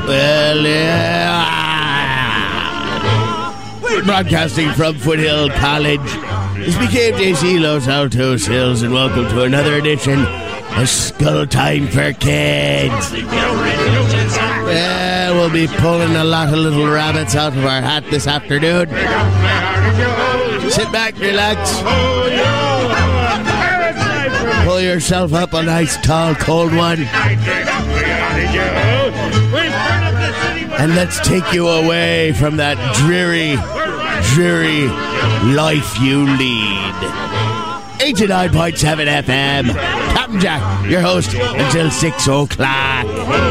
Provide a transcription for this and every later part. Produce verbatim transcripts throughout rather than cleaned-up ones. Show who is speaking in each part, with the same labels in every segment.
Speaker 1: Well, yeah. We're broadcasting from Foothill College. This became J C Los Altos Hills, and welcome to another edition of Skull Time for Kids. Yeah, we'll be pulling a lot of little rabbits out of our hat this afternoon. Sit back, relax. Pull yourself up a nice, tall, cold one. And let's take you away from that dreary, dreary life you lead. eighty-nine point seven F M. Captain Jack, your host, until six o'clock.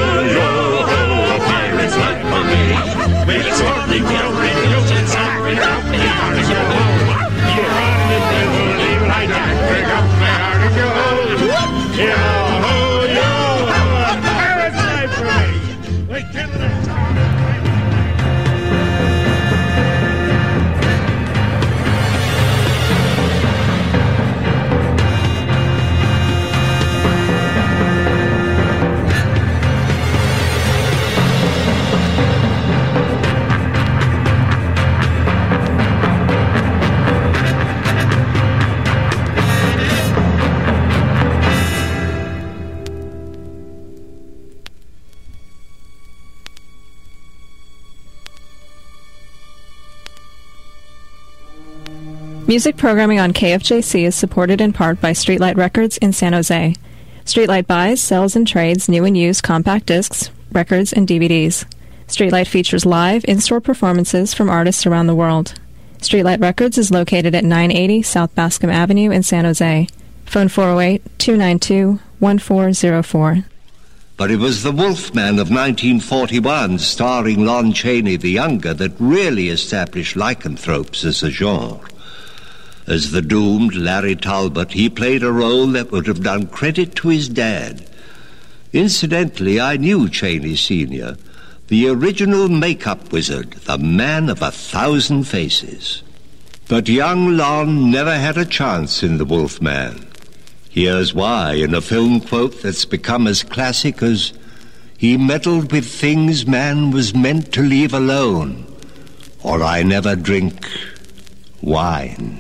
Speaker 2: Music programming on K F J C is supported in part by Streetlight Records in San Jose. Streetlight buys, sells, and trades new and used compact discs, records, and D V Ds. Streetlight features live, in-store performances from artists around the world. Streetlight Records is located at nine eighty South Bascom Avenue in San Jose. Phone four oh eight, two nine two, one four oh four.
Speaker 3: But it was The Wolfman of nineteen forty-one, starring Lon Chaney the Younger, that really established lycanthropes as a genre. As the doomed Larry Talbot, he played a role that would have done credit to his dad. Incidentally, I knew Chaney Senior, the original makeup wizard, the man of a thousand faces. But young Lon never had a chance in The Wolfman. Here's why, in a film quote that's become as classic as, "He meddled with things man was meant to leave alone, or I never drink wine."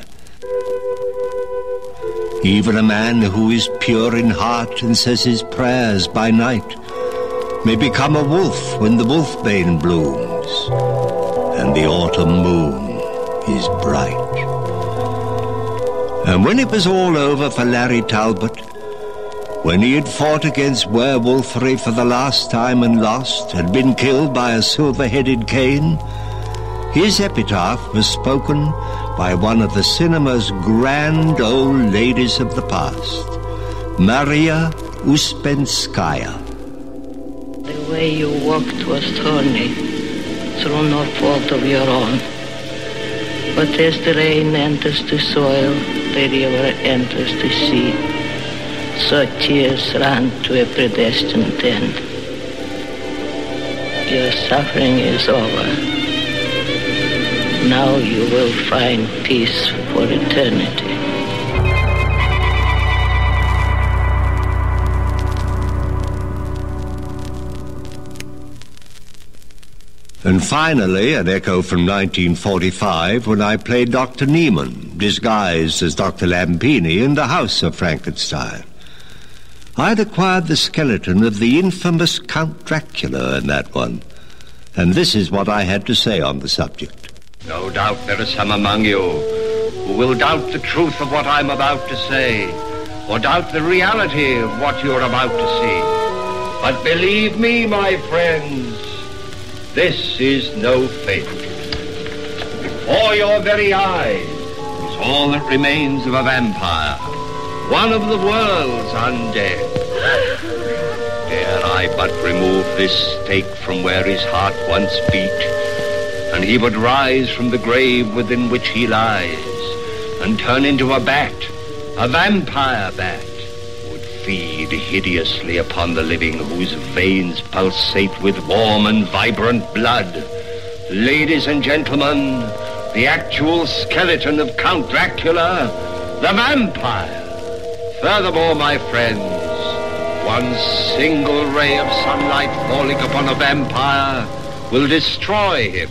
Speaker 3: Even a man who is pure in heart and says his prayers by night may become a wolf when the wolfbane blooms and the autumn moon is bright. And when it was all over for Larry Talbot, when he had fought against werewolfery for the last time and lost, had been killed by a silver-headed cane, his epitaph was spoken by one of the cinema's grand old ladies of the past, Maria Uspenskaya.
Speaker 4: The way you walked was thorny, through no fault of your own. But as the rain enters the soil, the river enters the sea, so tears ran to a predestined end. Your suffering is over. Now you will find peace for eternity.
Speaker 3: And finally, an echo from nineteen forty-five, when I played Doctor Neiman, disguised as Doctor Lampini in The House of Frankenstein. I'd acquired the skeleton of the infamous Count Dracula in that one, and this is what I had to say on the subject.
Speaker 5: No doubt there are some among you who will doubt the truth of what I'm about to say, or doubt the reality of what you're about to see. But believe me, my friends, this is no fake. Before your very eyes is all that remains of a vampire, one of the world's undead. Dare I but remove this stake from where his heart once beat, and he would rise from the grave within which he lies, and turn into a bat, a vampire bat, would feed hideously upon the living, whose veins pulsate with warm and vibrant blood. Ladies and gentlemen, the actual skeleton of Count Dracula, the vampire. Furthermore, my friends, One single ray of sunlight falling upon a vampire will destroy him.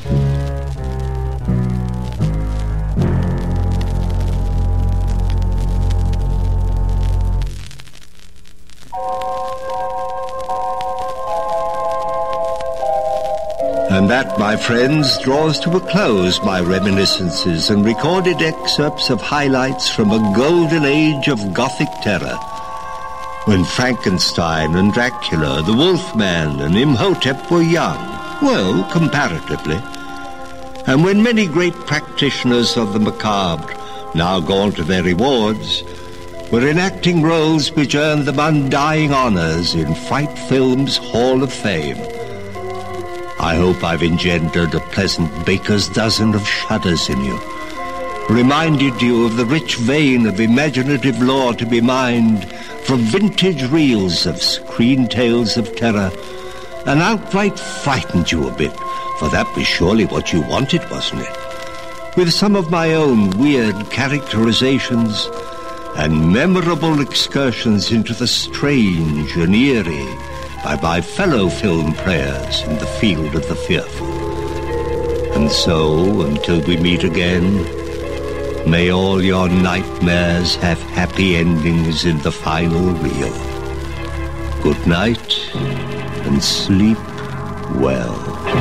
Speaker 3: And that, my friends, draws to a close my reminiscences and recorded excerpts of highlights from a golden age of Gothic terror, when Frankenstein and Dracula, the Wolfman and Imhotep were young, well, comparatively, and when many great practitioners of the macabre, now gone to their rewards, were enacting roles which earned them undying honors in Fright Film's Hall of Fame. I hope I've engendered a pleasant baker's dozen of shudders in you, reminded you of the rich vein of imaginative lore to be mined from vintage reels of screen tales of terror, and outright frightened you a bit, for that was surely what you wanted, wasn't it? With some of my own weird characterizations and memorable excursions into the strange and eerie by my fellow film players in the field of the fearful. And so, until we meet again, may all your nightmares have happy endings in the final reel. Good night, and sleep well.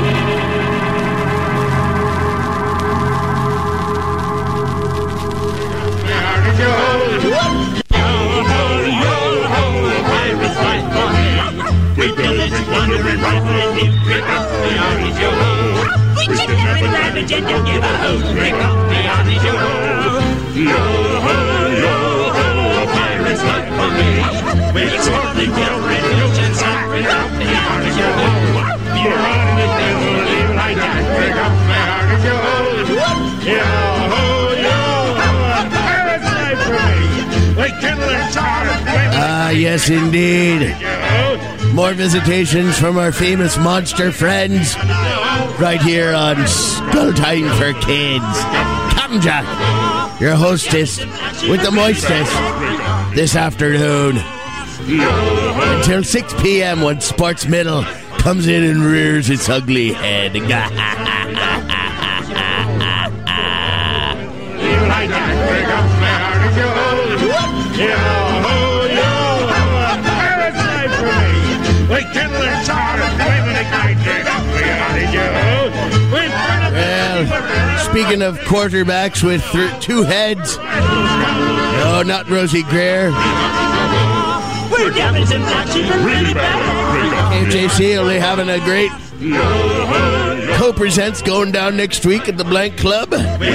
Speaker 1: Ah, yes, indeed. More visitations from our famous monster friends right here on Skull Time for Kids. Captain Jack, your hostess with the moistest this afternoon until six p.m. when Sports Middle comes in and rears its ugly head. Well, speaking of quarterbacks with th- two heads, no, not Rosie Greer. K J C only having a great co-presents going down next week at the Blank Club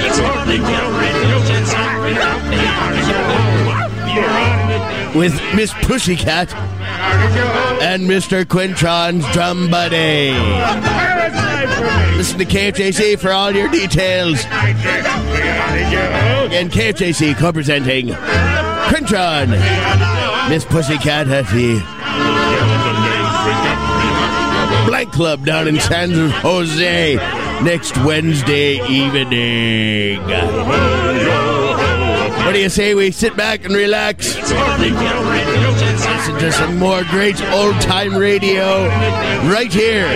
Speaker 1: with Miss Pussycat and Mister Quintron's drum buddy. Listen to K F J C for all your details. Again, K F J C co-presenting Quintron, Miss Pussycat at the Blank Club down in San Jose next Wednesday evening. What do you say we sit back and relax? Listen to some more great old-time radio right here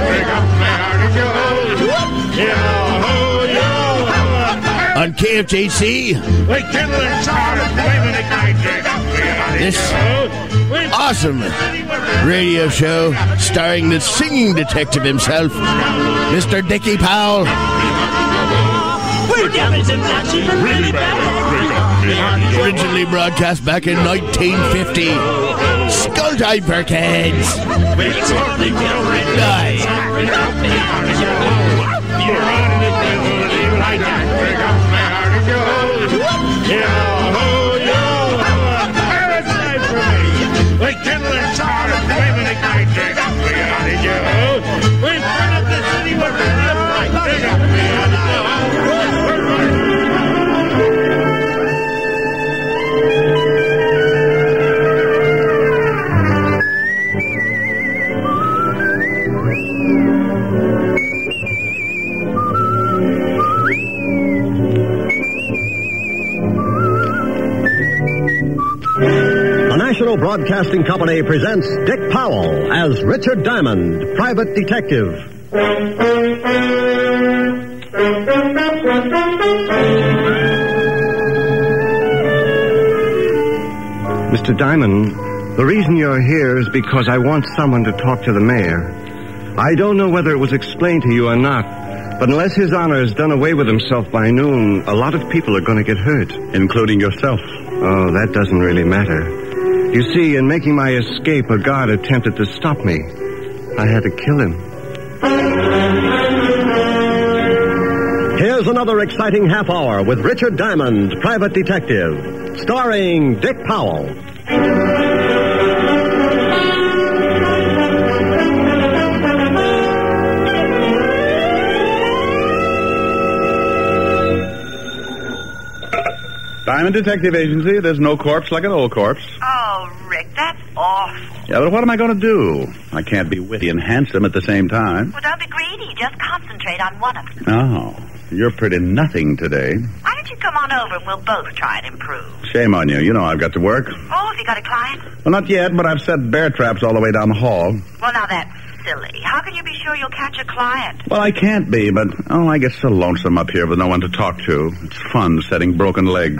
Speaker 1: on K F J C. This awesome radio show starring the singing detective himself, Mister Dickie Powell. Originally broadcast back in nineteen fifty. Skull Time for Kids.
Speaker 6: Broadcasting Company presents Dick Powell as Richard Diamond, private detective.
Speaker 7: Mister Diamond, the reason you're here is because I want someone to talk to the mayor. I don't know whether it was explained to you or not, but unless His Honor has done away with himself by noon, a lot of people are going to get hurt.
Speaker 8: Including yourself.
Speaker 7: Oh, that doesn't really matter. You see, in making my escape, a guard attempted to stop me. I had to kill him.
Speaker 6: Here's another exciting half hour with Richard Diamond, private detective, starring Dick Powell.
Speaker 8: Diamond Detective Agency, there's no corpse like an old corpse.
Speaker 9: Oh, Rick, that's awful.
Speaker 8: Yeah, but what am I going to do? I can't be witty and handsome at the same time.
Speaker 9: Well, don't be greedy. Just concentrate on one of them.
Speaker 8: Oh, you're pretty nothing today.
Speaker 9: Why don't you come on over and we'll both try and improve?
Speaker 8: Shame on you. You know I've got to work.
Speaker 9: Oh, have you got a client?
Speaker 8: Well, not yet, but I've set bear traps all the way down the hall.
Speaker 9: Well, now that's silly. How can you be sure you'll catch a client?
Speaker 8: Well, I can't be, but, oh, I get so lonesome up here with no one to talk to. It's fun setting broken legs.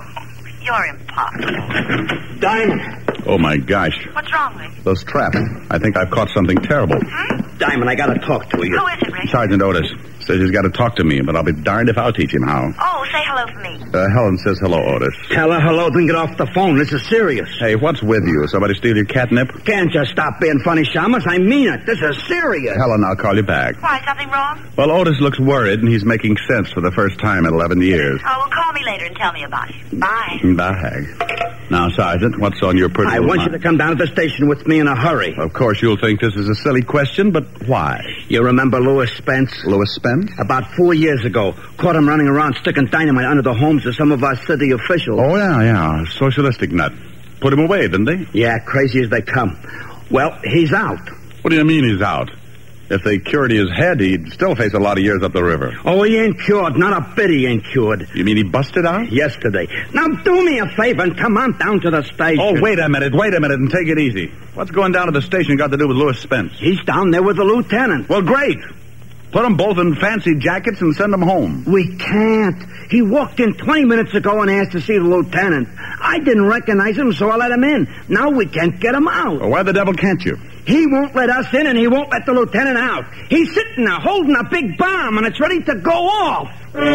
Speaker 9: You're impossible.
Speaker 10: Diamond.
Speaker 8: Oh, my gosh.
Speaker 9: What's wrong, Rick?
Speaker 8: Those traps. I think I've caught something terrible.
Speaker 9: Hmm?
Speaker 10: Diamond, I gotta talk to you.
Speaker 9: Who is it, Rick?
Speaker 8: Sergeant Otis says he's got to talk to me, but I'll be darned if I'll teach him how.
Speaker 9: Oh, say hello for me.
Speaker 8: Uh, Helen says hello, Otis.
Speaker 10: Tell her hello, then get off the phone. This is serious.
Speaker 8: Hey, what's with you? Somebody steal your catnip?
Speaker 10: Can't you stop being funny, Shamus? I mean it. This is serious.
Speaker 8: Helen, I'll call you back.
Speaker 9: Why, something wrong?
Speaker 8: Well, Otis looks worried, and he's making sense for the first time in eleven years.
Speaker 9: Oh, well, call me later and tell me about it. Bye.
Speaker 8: Bye. Now, Sergeant, what's on your personal
Speaker 10: I want
Speaker 8: mind?
Speaker 10: you to come down to the station with me in a hurry.
Speaker 8: Of course, you'll think this is a silly question, but why?
Speaker 10: You remember Louis Spence?
Speaker 8: Louis Spence?
Speaker 10: About four years ago. Caught him running around sticking dynamite under the homes of some of our city officials.
Speaker 8: Oh, yeah, yeah. Socialistic nut. Put him away, didn't they?
Speaker 10: Yeah, crazy as they come. Well, he's out.
Speaker 8: What do you mean he's out? If they cured his head, he'd still face a lot of years up the river.
Speaker 10: Oh, he ain't cured. Not a bit he ain't cured.
Speaker 8: You mean he busted out?
Speaker 10: Yesterday. Now, do me a favor and come on down to the station.
Speaker 8: Oh, wait a minute, wait a minute, and take it easy. What's going down to the station got to do with Louis Spence?
Speaker 10: He's down there with the lieutenant.
Speaker 8: Well, great. Put them both in fancy jackets and send them home.
Speaker 10: We can't. He walked in twenty minutes ago and asked to see the lieutenant. I didn't recognize him, so I let him in. Now we can't get him out.
Speaker 8: Well, why the devil can't you?
Speaker 10: He won't let us in, and he won't let the lieutenant out. He's sitting there holding a big bomb, and it's ready to go off.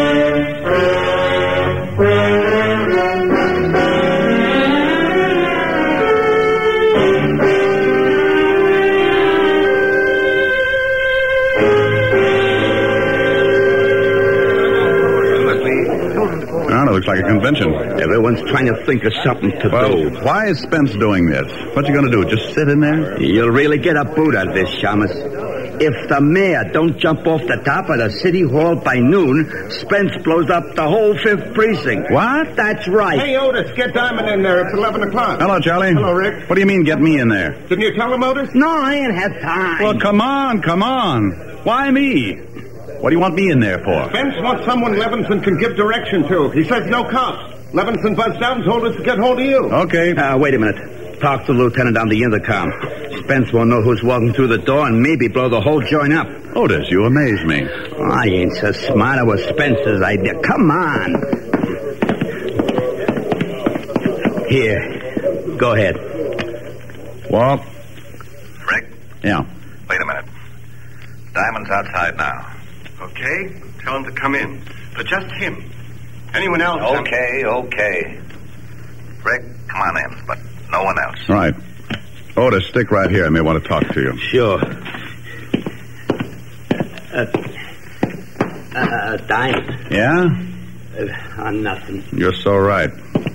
Speaker 8: Oh, it looks like a convention.
Speaker 10: Everyone's trying to think of something to
Speaker 8: Well,
Speaker 10: do.
Speaker 8: why is Spence doing this? What's he going to do? Just sit in there?
Speaker 10: You'll really get a boot out of this, Shamus. If the mayor don't jump off the top of the city hall by noon, Spence blows up the whole fifth precinct.
Speaker 8: What?
Speaker 10: That's right.
Speaker 11: Hey, Otis, get Diamond in there. It's eleven o'clock.
Speaker 8: Hello, Charlie.
Speaker 11: Hello, Rick.
Speaker 8: What do you mean, get me in there?
Speaker 11: Didn't you tell him, Otis?
Speaker 10: No, I ain't had time.
Speaker 8: Well, come on, come on. Why me? What do you want me in there for?
Speaker 11: Spence wants someone Levinson can give direction to. He says no cops. Levinson buzzed out and told us to get hold of you.
Speaker 8: Okay.
Speaker 10: Uh, wait a minute. Talk to the lieutenant on the intercom. Spence won't know who's walking through the door and maybe blow the whole joint up.
Speaker 8: Otis, you amaze me.
Speaker 10: Oh, I ain't so smart. It was Spence's idea. Come on. Here. Go ahead.
Speaker 8: Walt?
Speaker 12: Rick?
Speaker 8: Yeah.
Speaker 12: Wait a minute. Diamond's outside now.
Speaker 11: Okay. Tell him to come in. But just him. Anyone else?
Speaker 12: Okay, okay. Rick, come on in, but no one else.
Speaker 8: All right. Otis, stick right here. I may want to talk to you.
Speaker 10: Sure. Uh, uh, Diamond.
Speaker 8: Yeah?
Speaker 10: Uh, on nothing.
Speaker 8: You're so right.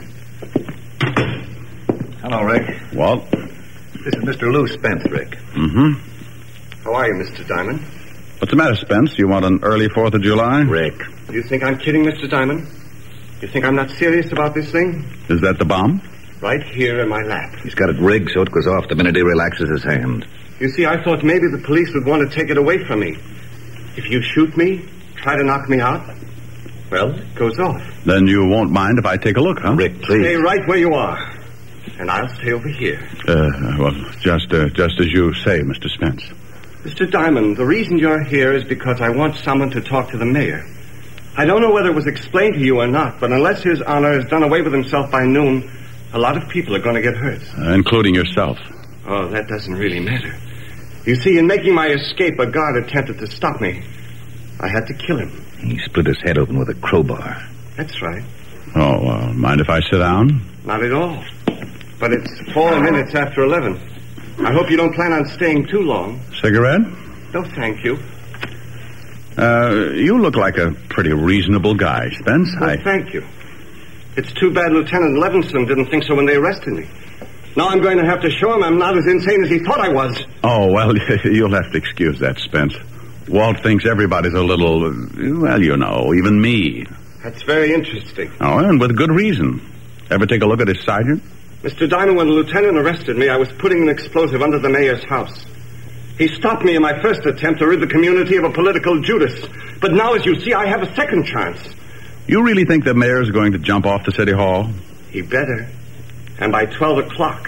Speaker 12: Hello, Rick.
Speaker 8: Walt?
Speaker 12: This is Mister Lou Spence, Rick.
Speaker 8: Mm-hmm.
Speaker 11: How are you, Mister Diamond?
Speaker 8: What's the matter, Spence? You want an early fourth of July?
Speaker 12: Rick.
Speaker 11: Do you think I'm kidding, Mister Diamond? You think I'm not serious about this thing?
Speaker 8: Is that the bomb?
Speaker 11: Right here in my lap.
Speaker 12: He's got it rigged so it goes off the minute he relaxes his hand.
Speaker 11: You see, I thought maybe the police would want to take it away from me. If you shoot me, try to knock me out, well, it goes off.
Speaker 8: Then you won't mind if I take a look, huh?
Speaker 12: Rick, please.
Speaker 11: Stay right where you are. And I'll stay over here.
Speaker 8: Uh, well, just, uh, just as you say, Mister Spence.
Speaker 11: Mister Diamond, the reason you're here is because I want someone to talk to the mayor. I don't know whether it was explained to you or not, but unless His Honor has done away with himself by noon, a lot of people are going to get hurt.
Speaker 8: Uh, including yourself.
Speaker 11: Oh, that doesn't really matter. You see, in making my escape, a guard attempted to stop me. I had to kill him.
Speaker 12: He split his head open with a crowbar.
Speaker 11: That's right.
Speaker 8: Oh, uh, mind if I sit down?
Speaker 11: Not at all. But it's four minutes after eleven. I hope you don't plan on staying too long.
Speaker 8: Cigarette?
Speaker 11: No, thank you.
Speaker 8: Uh, you look like a pretty reasonable guy, Spence.
Speaker 11: Well,
Speaker 8: I...
Speaker 11: thank you. It's too bad Lieutenant Levinson didn't think so when they arrested me. Now I'm going to have to show him I'm not as insane as he thought I was.
Speaker 8: Oh, well, you'll have to excuse that, Spence. Walt thinks everybody's a little, well, you know, even me.
Speaker 11: That's very interesting.
Speaker 8: Oh, and with good reason. Ever take a look at his sergeant?
Speaker 11: Mister Diamond, when the lieutenant arrested me, I was putting an explosive under the mayor's house. He stopped me in my first attempt to rid the community of a political Judas. But now, as you see, I have a second chance.
Speaker 8: You really think the mayor's going to jump off the city hall?
Speaker 11: He better. And by twelve o'clock.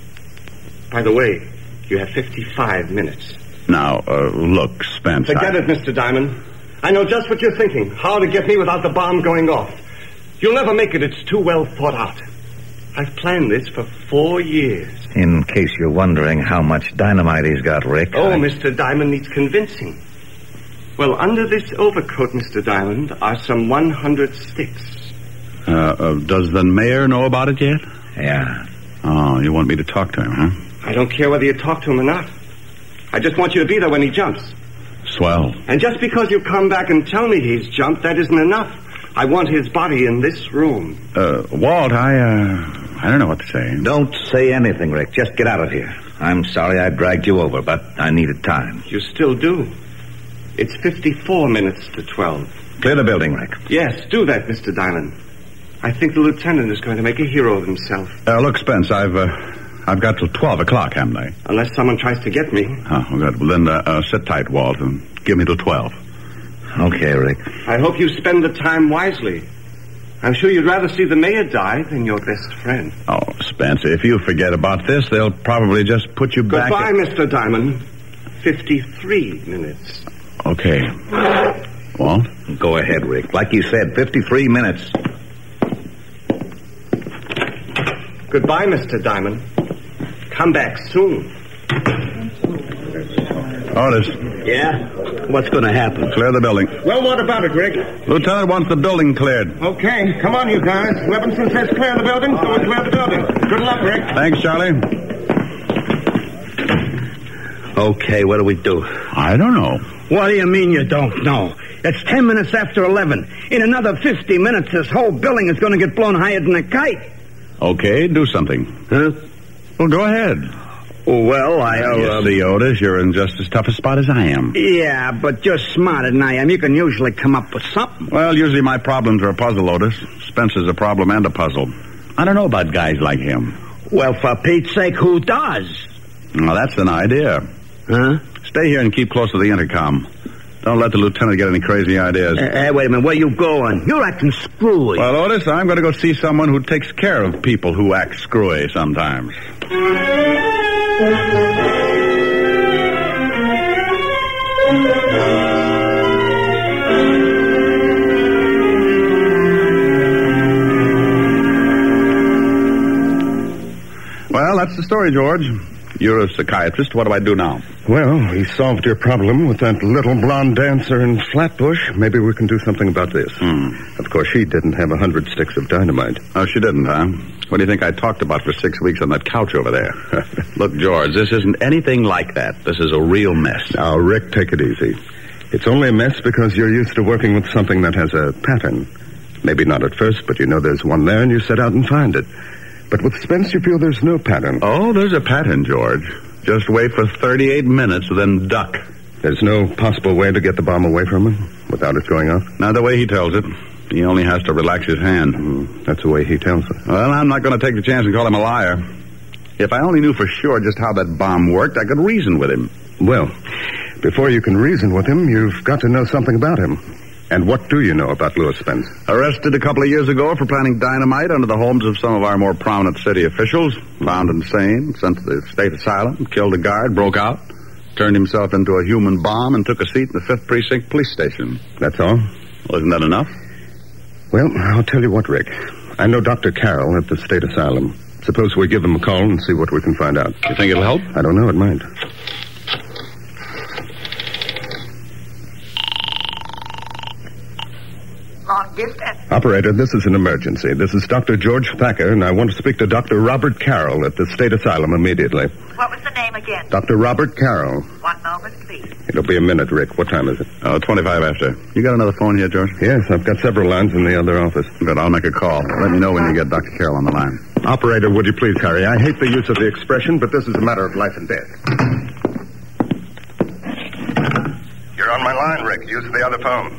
Speaker 11: By the way, you have fifty-five minutes.
Speaker 8: Now, uh, look, Spence.
Speaker 11: Forget
Speaker 8: I...
Speaker 11: it, Mister Diamond. I know just what you're thinking. How to get me without the bomb going off. You'll never make it. It's too well thought out. I've planned this for four years.
Speaker 12: In case you're wondering how much dynamite he's got, Rick.
Speaker 11: Oh,
Speaker 12: I...
Speaker 11: Mister Diamond needs convincing. Well, under this overcoat, Mister Diamond, are some one hundred sticks.
Speaker 8: Uh, uh, does the mayor know about it yet?
Speaker 12: Yeah.
Speaker 8: Oh, you want me to talk to him, huh?
Speaker 11: I don't care whether you talk to him or not. I just want you to be there when he jumps.
Speaker 8: Swell.
Speaker 11: And just because you come back and tell me he's jumped, that isn't enough. I want his body in this room.
Speaker 8: Uh, Walt, I, uh, I don't know what to say.
Speaker 12: Don't say anything, Rick. Just get out of here. I'm sorry I dragged you over, but I needed time.
Speaker 11: You still do. It's fifty-four minutes to twelve.
Speaker 12: Clear the building, Rick.
Speaker 11: Yes, do that, Mister Diamond. I think the lieutenant is going to make a hero of himself.
Speaker 8: Uh, look, Spence, I've, uh, I've got till twelve o'clock, haven't I?
Speaker 11: Unless someone tries to get me.
Speaker 8: Oh, good. Well, then, uh, uh, sit tight, Walt, and give me till twelve.
Speaker 12: Okay, Rick.
Speaker 11: I hope you spend the time wisely. I'm sure you'd rather see the mayor die than your best friend.
Speaker 8: Oh, Spencer, if you forget about this, they'll probably just put you back...
Speaker 11: Goodbye, Mister Diamond. Fifty-three minutes.
Speaker 8: Okay. Walt?
Speaker 12: Go ahead, Rick. Like you said, fifty-three minutes.
Speaker 11: Goodbye, Mister Diamond. Come back soon.
Speaker 8: Otis.
Speaker 10: Yeah? What's going to happen?
Speaker 8: Clear the building.
Speaker 11: Well, what about it, Rick?
Speaker 8: Lieutenant wants the building cleared.
Speaker 11: Okay, come on, you guys. Levinson says clear the building, so we clear the building. Good luck, Rick.
Speaker 8: Thanks, Charlie.
Speaker 10: Okay, what do we do?
Speaker 8: I don't know.
Speaker 10: What do you mean you don't know? It's ten minutes after eleven. In another fifty minutes, this whole building is going to get blown higher than a kite.
Speaker 8: Okay, do something.
Speaker 10: Huh?
Speaker 8: Well, go ahead.
Speaker 10: Well, I'll...
Speaker 8: You
Speaker 10: Uh,
Speaker 8: see, Otis, you're in just as tough a spot as I am.
Speaker 10: Yeah, but you're smarter than I am. You can usually come up with something.
Speaker 8: Well, usually my problems are a puzzle, Otis. Spencer's a problem and a puzzle. I don't know about guys like him.
Speaker 10: Well, for Pete's sake, who does?
Speaker 8: Well, that's an idea.
Speaker 10: Huh?
Speaker 8: Stay here and keep close to the intercom. Don't let the lieutenant get any crazy ideas.
Speaker 10: Hey, hey, wait a minute. Where you going? You're acting screwy.
Speaker 8: Well, Otis, I'm going to go see someone who takes care of people who act screwy sometimes. Well, that's the story, George. You're a psychiatrist. What do I do now?
Speaker 7: Well, we solved your problem with that little blonde dancer in Flatbush. Maybe we can do something about this.
Speaker 8: Hmm.
Speaker 7: Of course, she didn't have a hundred sticks of dynamite.
Speaker 8: Oh, she didn't, huh? What do you think I talked about for six weeks on that couch over there? Look, George, this isn't anything like that. This is a real mess.
Speaker 7: Now, Rick, take it easy. It's only a mess because you're used to working with something that has a pattern. Maybe not at first, but you know there's one there and you set out and find it. But with Spence, you feel there's no pattern.
Speaker 8: Oh, there's a pattern, George. Just wait for thirty-eight minutes, then duck.
Speaker 7: There's no possible way to get the bomb away from him without it going off?
Speaker 8: Not the way he tells it. He only has to relax his hand.
Speaker 7: Mm, that's the way he tells it.
Speaker 8: Well, I'm not going to take the chance and call him a liar. If I only knew for sure just how that bomb worked, I could reason with him.
Speaker 7: Well, before you can reason with him, you've got to know something about him. And what do you know about Louis Spence?
Speaker 8: Arrested a couple of years ago for planting dynamite under the homes of some of our more prominent city officials. Found insane, sent to the state asylum, killed a guard, broke out, turned himself into a human bomb, and took a seat in the fifth Precinct police station.
Speaker 7: That's all?
Speaker 8: Well, isn't that enough?
Speaker 7: Well, I'll tell you what, Rick. I know Doctor Carroll at the state asylum. Suppose we give him a call and see what we can find out.
Speaker 8: You think it'll help?
Speaker 7: I don't know. It might.
Speaker 9: Long distance.
Speaker 7: Operator, this is an emergency. This is Doctor George Thacker, and I want to speak to Doctor Robert Carroll at the state asylum immediately.
Speaker 9: What was the name again?
Speaker 7: Doctor Robert Carroll.
Speaker 9: One moment, please.
Speaker 7: It'll be a minute, Rick. What time is it?
Speaker 8: Oh, twenty-five after. You got another phone here, George?
Speaker 7: Yes, I've got several lines in the other office.
Speaker 8: Good, I'll make a call. Let me know when you get Doctor Carroll on the line.
Speaker 7: Operator, would you please hurry? I hate the use of the expression, but this is a matter of life and death.
Speaker 13: You're on my line, Rick. Use the other phone.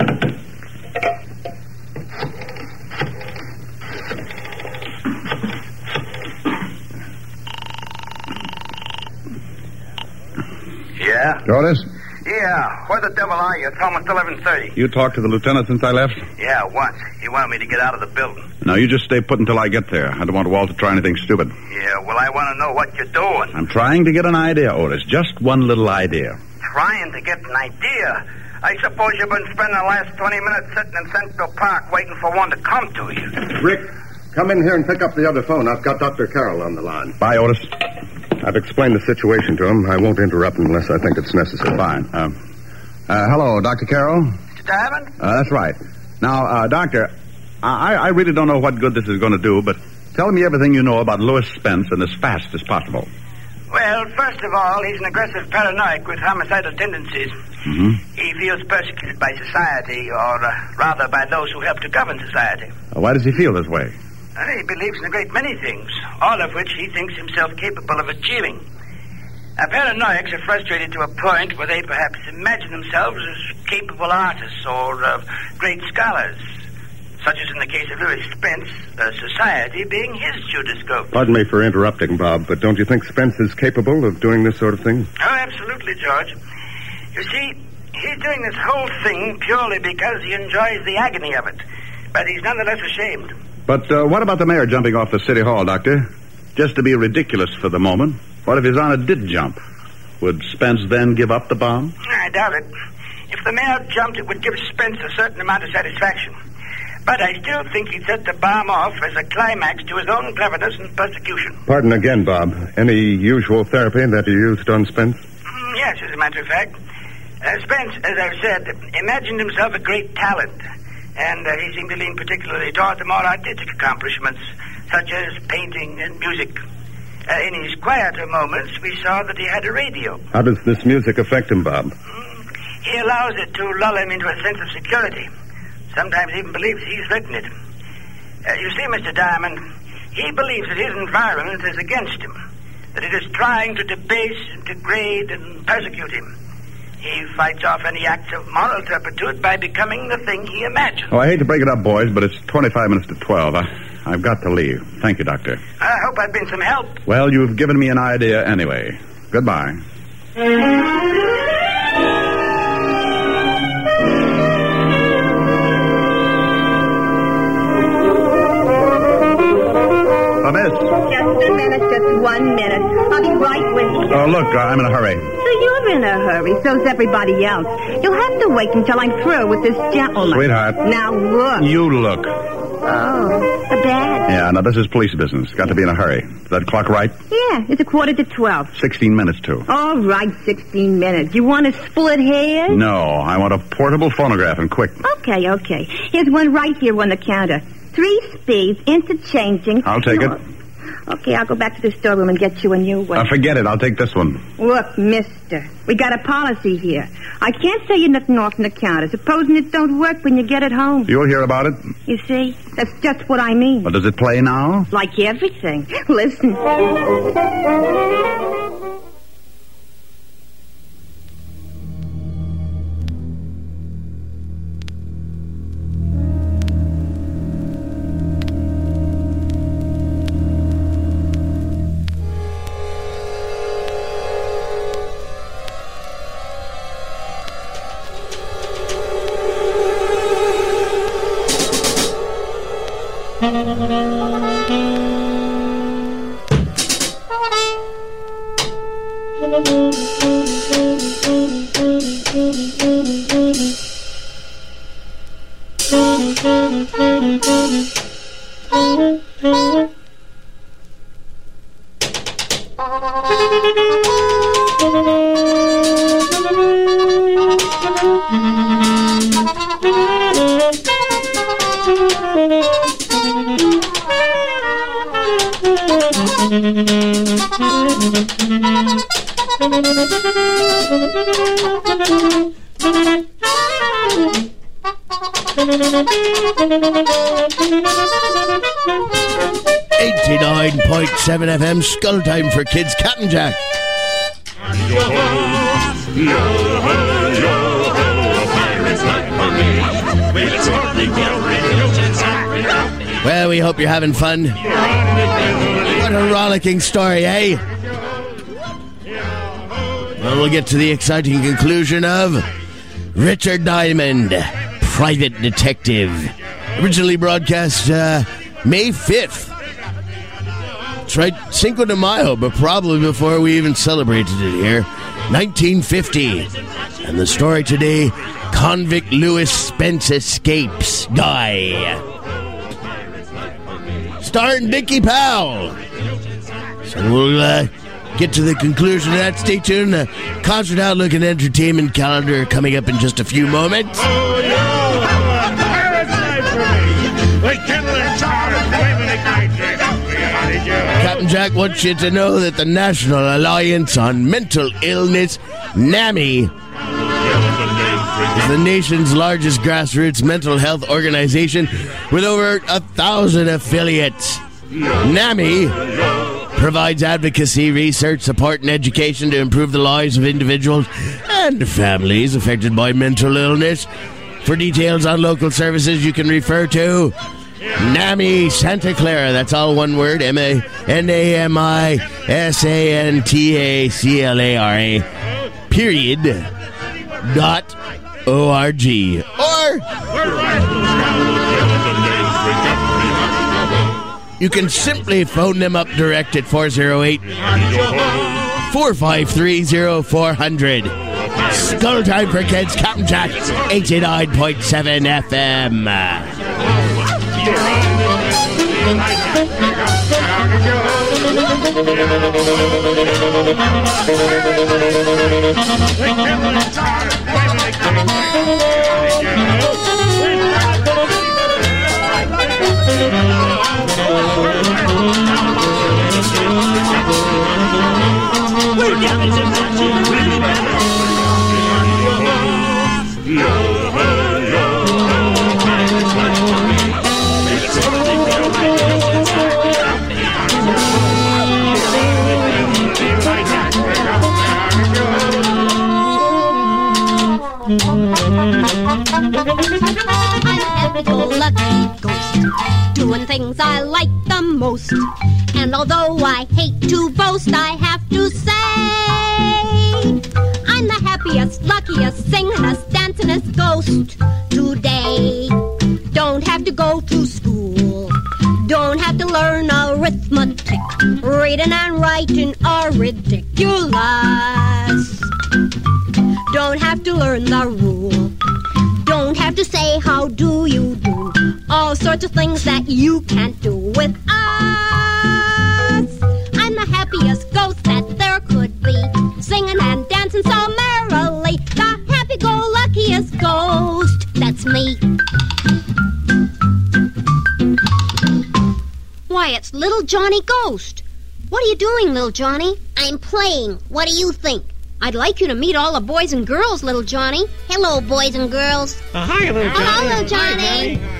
Speaker 5: Yeah?
Speaker 8: Otis?
Speaker 5: Yeah. Where the devil are you? It's almost eleven thirty.
Speaker 8: You talked to the lieutenant since I left?
Speaker 5: Yeah, once. He wanted me to get out of the building.
Speaker 8: No, you just stay put until I get there. I don't want Walt to try anything stupid.
Speaker 5: Yeah, well, I want to know what you're doing.
Speaker 8: I'm trying to get an idea, Otis. Just one little idea.
Speaker 5: Trying to get an idea? I suppose you've been spending the last twenty minutes sitting in Central Park waiting for one to come to you.
Speaker 7: Rick, come in here and pick up the other phone. I've got Doctor Carroll on the line.
Speaker 8: Bye, Otis.
Speaker 7: I've explained the situation to him. I won't interrupt unless I think it's necessary.
Speaker 8: Fine. Uh, uh, hello, Doctor Carroll?
Speaker 5: Mister Diamond?
Speaker 8: Uh, that's right. Now, uh, Doctor, I, I really don't know what good this is going to do, but tell me everything you know about Louis Spence and as fast as possible.
Speaker 5: Well, first of all, he's an aggressive paranoic with homicidal tendencies.
Speaker 8: Mm-hmm.
Speaker 5: He feels persecuted by society, or uh, rather by those who help to govern society.
Speaker 8: Uh, why does he feel this way?
Speaker 5: Well, he believes in a great many things, all of which he thinks himself capable of achieving. Uh, paranoics are frustrated to a point where they perhaps imagine themselves as capable artists or uh, great scholars, such as in the case of Louis Spence, uh, society being his Judas-scope.
Speaker 7: Pardon me for interrupting, Bob, but don't you think Spence is capable of doing this sort of thing?
Speaker 5: Oh, absolutely, George. You see, he's doing this whole thing purely because he enjoys the agony of it, but he's nonetheless ashamed.
Speaker 8: But uh, what about the mayor jumping off the city hall, Doctor? Just to be ridiculous for the moment. What if His Honor did jump? Would Spence then give up the bomb?
Speaker 5: I doubt it. If the mayor jumped, it would give Spence a certain amount of satisfaction. But I still think he'd set the bomb off as a climax to his own cleverness and persecution.
Speaker 7: Pardon again, Bob. Any usual therapy that you used on Spence?
Speaker 5: Mm, yes, as a matter of fact. Uh, Spence, as I've said, imagined himself a great talent. And uh, he seemed to lean particularly toward the more artistic accomplishments, such as painting and music. Uh, in his quieter moments, we saw that he had a radio.
Speaker 7: How does this music affect him, Bob?
Speaker 5: Mm, he allows it to lull him into a sense of security. Sometimes even believes he's written it. Uh, you see, Mister Diamond, he believes that his environment is against him, that it is trying to debase, degrade, and persecute him. He fights off any acts of moral turpitude by becoming the thing he imagines.
Speaker 8: Oh, I hate to break it up, boys, but it's twenty-five minutes to twelve. I, I've got to leave. Thank you, Doctor.
Speaker 5: I hope I've been some help.
Speaker 8: Well, you've given me an idea anyway. Goodbye. Oh, miss.
Speaker 14: Just a minute, just one minute. I'll be right with you.
Speaker 8: Oh, look, uh, I'm in a hurry.
Speaker 14: So you're in a hurry, so's everybody else. You'll have to wait until I'm through with this gentleman.
Speaker 8: Sweetheart.
Speaker 14: Now look.
Speaker 8: You look.
Speaker 14: Oh, a bad.
Speaker 8: Yeah, now this is police business. Got to be in a hurry. Is that clock right?
Speaker 14: Yeah, it's a quarter to twelve.
Speaker 8: Sixteen minutes to.
Speaker 14: All right, sixteen minutes. You want to split hairs?
Speaker 8: No, I want a portable phonograph and quick.
Speaker 14: Okay, okay. Here's one right here on the counter. Three speeds, interchanging.
Speaker 8: I'll take it.
Speaker 14: Okay, I'll go back to the storeroom and get you a new one.
Speaker 8: Uh, forget it. I'll take this one.
Speaker 14: Look, mister, we got a policy here. I can't tell you nothing off on the counter, supposing it don't work when you get it home.
Speaker 8: You'll hear about it.
Speaker 14: You see? That's just what I mean.
Speaker 8: Well, does it play now?
Speaker 14: Like everything. Listen.
Speaker 1: eighty-nine point seven F M, Skull Time for Kids, Captain Jack. Well, we hope you're having fun. What a rollicking story, eh? Well, we'll get to the exciting conclusion of Richard Diamond, Private Detective. Originally broadcast uh, May fifth. That's right, Cinco de Mayo, but probably before we even celebrated it here. nineteen fifty. And the story today, Convict Louis Spence Escapes. Guy. Starring Dickie Powell. So we'll uh, get to the conclusion of that. Stay tuned. The Concert Outlook and Entertainment Calendar coming up in just a few moments. Captain Jack wants you to know that the National Alliance on Mental Illness, NAMI, is the nation's largest grassroots mental health organization with over a thousand affiliates. NAMI provides advocacy, research, support, and education to improve the lives of individuals and families affected by mental illness. For details on local services, you can refer to NAMI Santa Clara. That's all one word. M A N A M I S A N T A C L A R A period dot O R G. Or you can simply phone them up direct at four oh eight, four five three, oh four hundred. Skull Time for Kids, Captain Jack, eighty-nine point seven F M.
Speaker 15: Happy-go-lucky ghost, doing things I like the most. And although I hate to boast, I have to say I'm the happiest, luckiest, singingest, dancingest ghost today. Don't have to go to school, don't have to learn arithmetic. Reading and writing are ridiculous. Don't have to learn the rule, don't have to say how do you do. All sorts of things that you can't do with us. I'm the happiest ghost that there could be, singing and dancing so merrily. The happy-go-luckiest ghost, that's me. Why, it's Little Johnny Ghost. What are you doing, Little Johnny? I'm playing. What do you think? I'd like you to meet all the boys and girls, Little Johnny. Hello, boys and girls.
Speaker 16: Uh, hi, Little Johnny.
Speaker 15: Hello, Little Johnny.
Speaker 16: Hi, Johnny.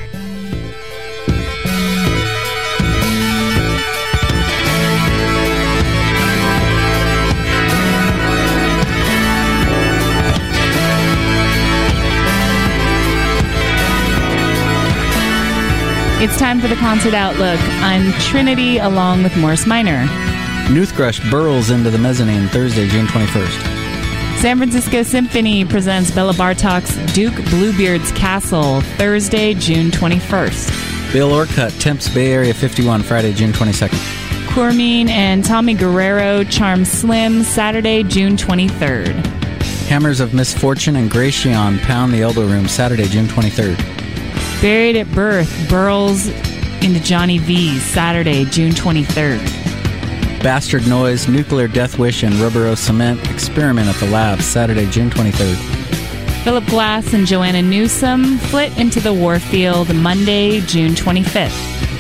Speaker 17: It's time for the Concert Outlook. I'm Trinity, along with Morris Minor.
Speaker 18: Newthrush burrows into the mezzanine Thursday, June twenty-first.
Speaker 17: San Francisco Symphony presents Bela Bartok's Duke Bluebeard's Castle Thursday, June twenty-first.
Speaker 18: Bill Orcutt, Temps Bay Area fifty-one, Friday, June twenty-second.
Speaker 17: Cormine and Tommy Guerrero, Charm Slim, Saturday, June twenty-third.
Speaker 18: Hammers of Misfortune and Gracian, Pound the Elbow Room, Saturday, June twenty-third.
Speaker 17: Buried at Birth, Burls into Johnny V's, Saturday, June twenty-third.
Speaker 18: Bastard Noise, Nuclear Death Wish, and Rubber Cement, Experiment at the Lab, Saturday, June twenty-third.
Speaker 17: Philip Glass and Joanna Newsom, Flit into the Warfield, Monday, June twenty-fifth.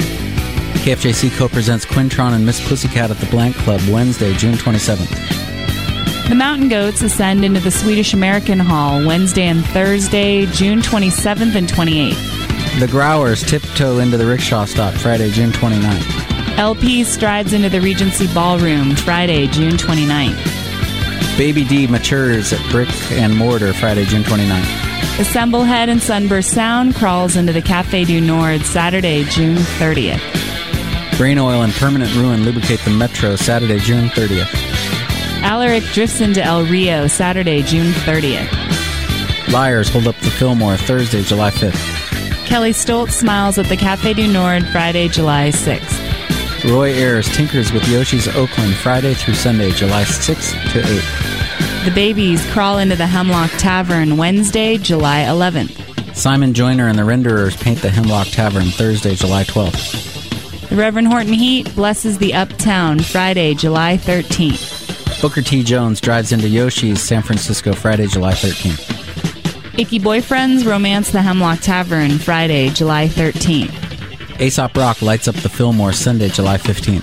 Speaker 18: K F J C co-presents Quintron and Miss Pussycat at the Blank Club, Wednesday, June twenty-seventh.
Speaker 17: The Mountain Goats ascend into the Swedish American Hall, Wednesday and Thursday, June twenty-seventh and twenty-eighth.
Speaker 18: The Growers tiptoe into the Rickshaw Stop, Friday, June twenty-ninth.
Speaker 17: L P strides into the Regency Ballroom, Friday, June twenty-ninth.
Speaker 18: Baby D matures at Brick and Mortar, Friday, June twenty-ninth.
Speaker 17: Assemblehead and Sunburst Sound crawls into the Café du Nord, Saturday, June thirtieth.
Speaker 18: Brain Oil and Permanent Ruin lubricate the Metro, Saturday, June thirtieth.
Speaker 17: Alaric drifts into El Rio, Saturday, June thirtieth.
Speaker 18: Liars hold up the Fillmore, Thursday, July fifth.
Speaker 17: Kelly Stoltz smiles at the Café du Nord, Friday, July sixth.
Speaker 18: Roy Ayers tinkers with Yoshi's Oakland, Friday through Sunday, July sixth to eighth.
Speaker 17: The Babies crawl into the Hemlock Tavern, Wednesday, July eleventh.
Speaker 18: Simon Joyner and the Renderers paint the Hemlock Tavern, Thursday, July twelfth.
Speaker 17: The Reverend Horton Heat blesses the Uptown, Friday, July thirteenth.
Speaker 18: Booker T. Jones drives into Yoshi's, San Francisco, Friday, July thirteenth.
Speaker 17: Icky Boyfriends romance the Hemlock Tavern, Friday, July thirteenth.
Speaker 18: Aesop Rock lights up the Fillmore, Sunday, July fifteenth.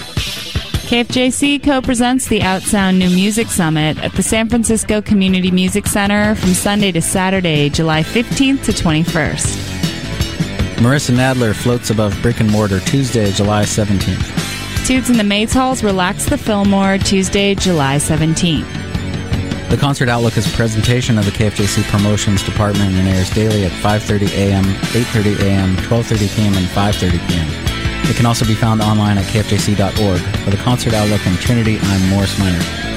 Speaker 17: K F J C co-presents the Outsound New Music Summit at the San Francisco Community Music Center from Sunday to Saturday, July fifteenth to twenty-first.
Speaker 18: Marissa Nadler floats above Brick and Mortar, Tuesday, July seventeenth.
Speaker 17: Toots and the Maytals relax the Fillmore, Tuesday, July seventeenth.
Speaker 18: The Concert Outlook is a presentation of the K F J C Promotions Department and airs daily at five thirty a.m., eight thirty a.m., twelve thirty p.m., and five thirty p.m. It can also be found online at k f j c dot org. For the Concert Outlook in Trinity, I'm Morris Minor.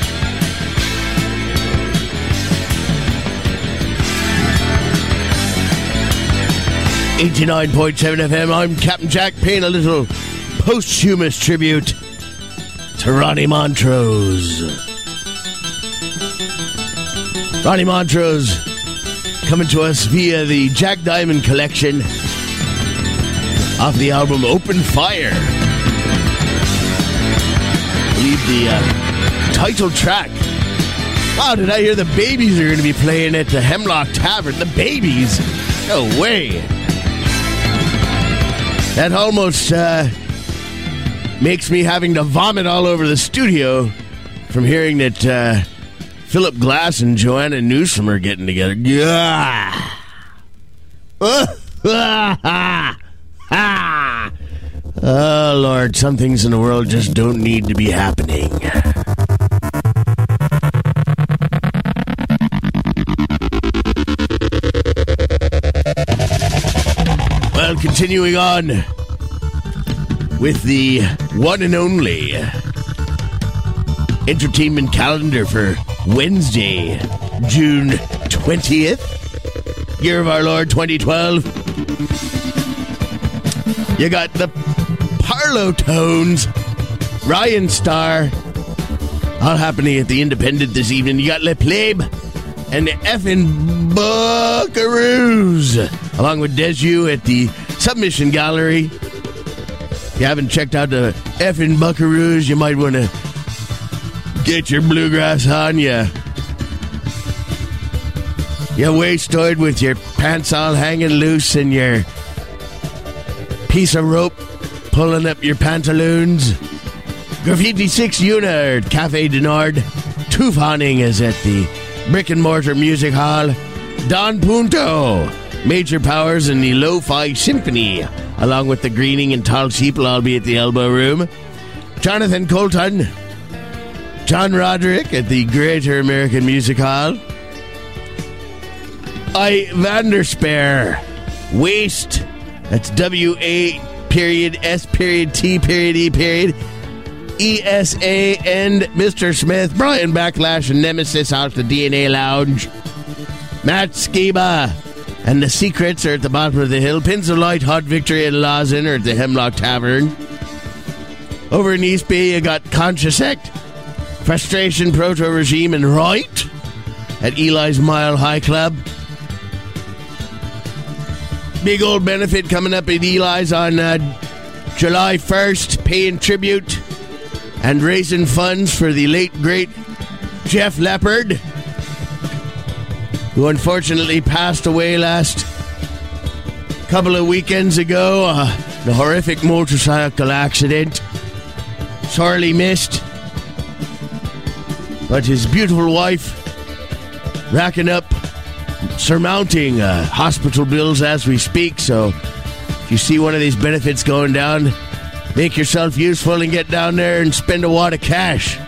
Speaker 1: eighty-nine point seven F M, I'm Captain Jack, paying a little posthumous tribute to Ronnie Montrose. Ronnie Montrose coming to us via the Jack Diamond collection off the album Open Fire. I believe the uh, title track. Wow, did I hear the Babies are going to be playing at the Hemlock Tavern? The Babies? No way. That almost uh, makes me having to vomit all over the studio from hearing that uh, Philip Glass and Joanna Newsom are getting together. Yeah. Oh, Lord, some things in the world just don't need to be happening. Well, continuing on with the one and only entertainment calendar for Wednesday, June twentieth, year of our Lord twenty twelve. You got the Parlo Tones, Ryan Starr, all happening at the Independent this evening. You got Le Plebe and the effing Buckaroos, along with Desu at the Submission Gallery. If you haven't checked out the effing Buckaroos, you might want to get your bluegrass on ya. You're wasted with your pants all hanging loose and your piece of rope pulling up your pantaloons. Graffiti six Una at Cafe du Nord. Tufaning is at the Brick and Mortar Music Hall. Don Punto, Major Powers and the Lo-Fi Symphony, along with the Greening and Tall Sheeple, all be at the Elbow Room. Jonathan Colton, John Roderick at the Greater American Music Hall. I Vanderspear, Waste, that's W A period S period T period E period E S A, and Mister Smith, Brian Backlash and Nemesis out at the D N A Lounge. Matt Skiba and the Secrets are at the bottom of the hill. Pins of Light, Hot Victory, and Lawson are at the Hemlock Tavern. Over in East Bay, you got Contrasect, Frustration, Proto-Regime, and Right at Eli's Mile High Club. Big old benefit coming up at Eli's on uh, July first, paying tribute and raising funds for the late, great Jeff Leppard, who unfortunately passed away last couple of weekends ago. Uh, the horrific motorcycle accident. Sorely missed. But his beautiful wife racking up, surmounting uh, hospital bills as we speak. So if you see one of these benefits going down, make yourself useful and get down there and spend a wad of cash.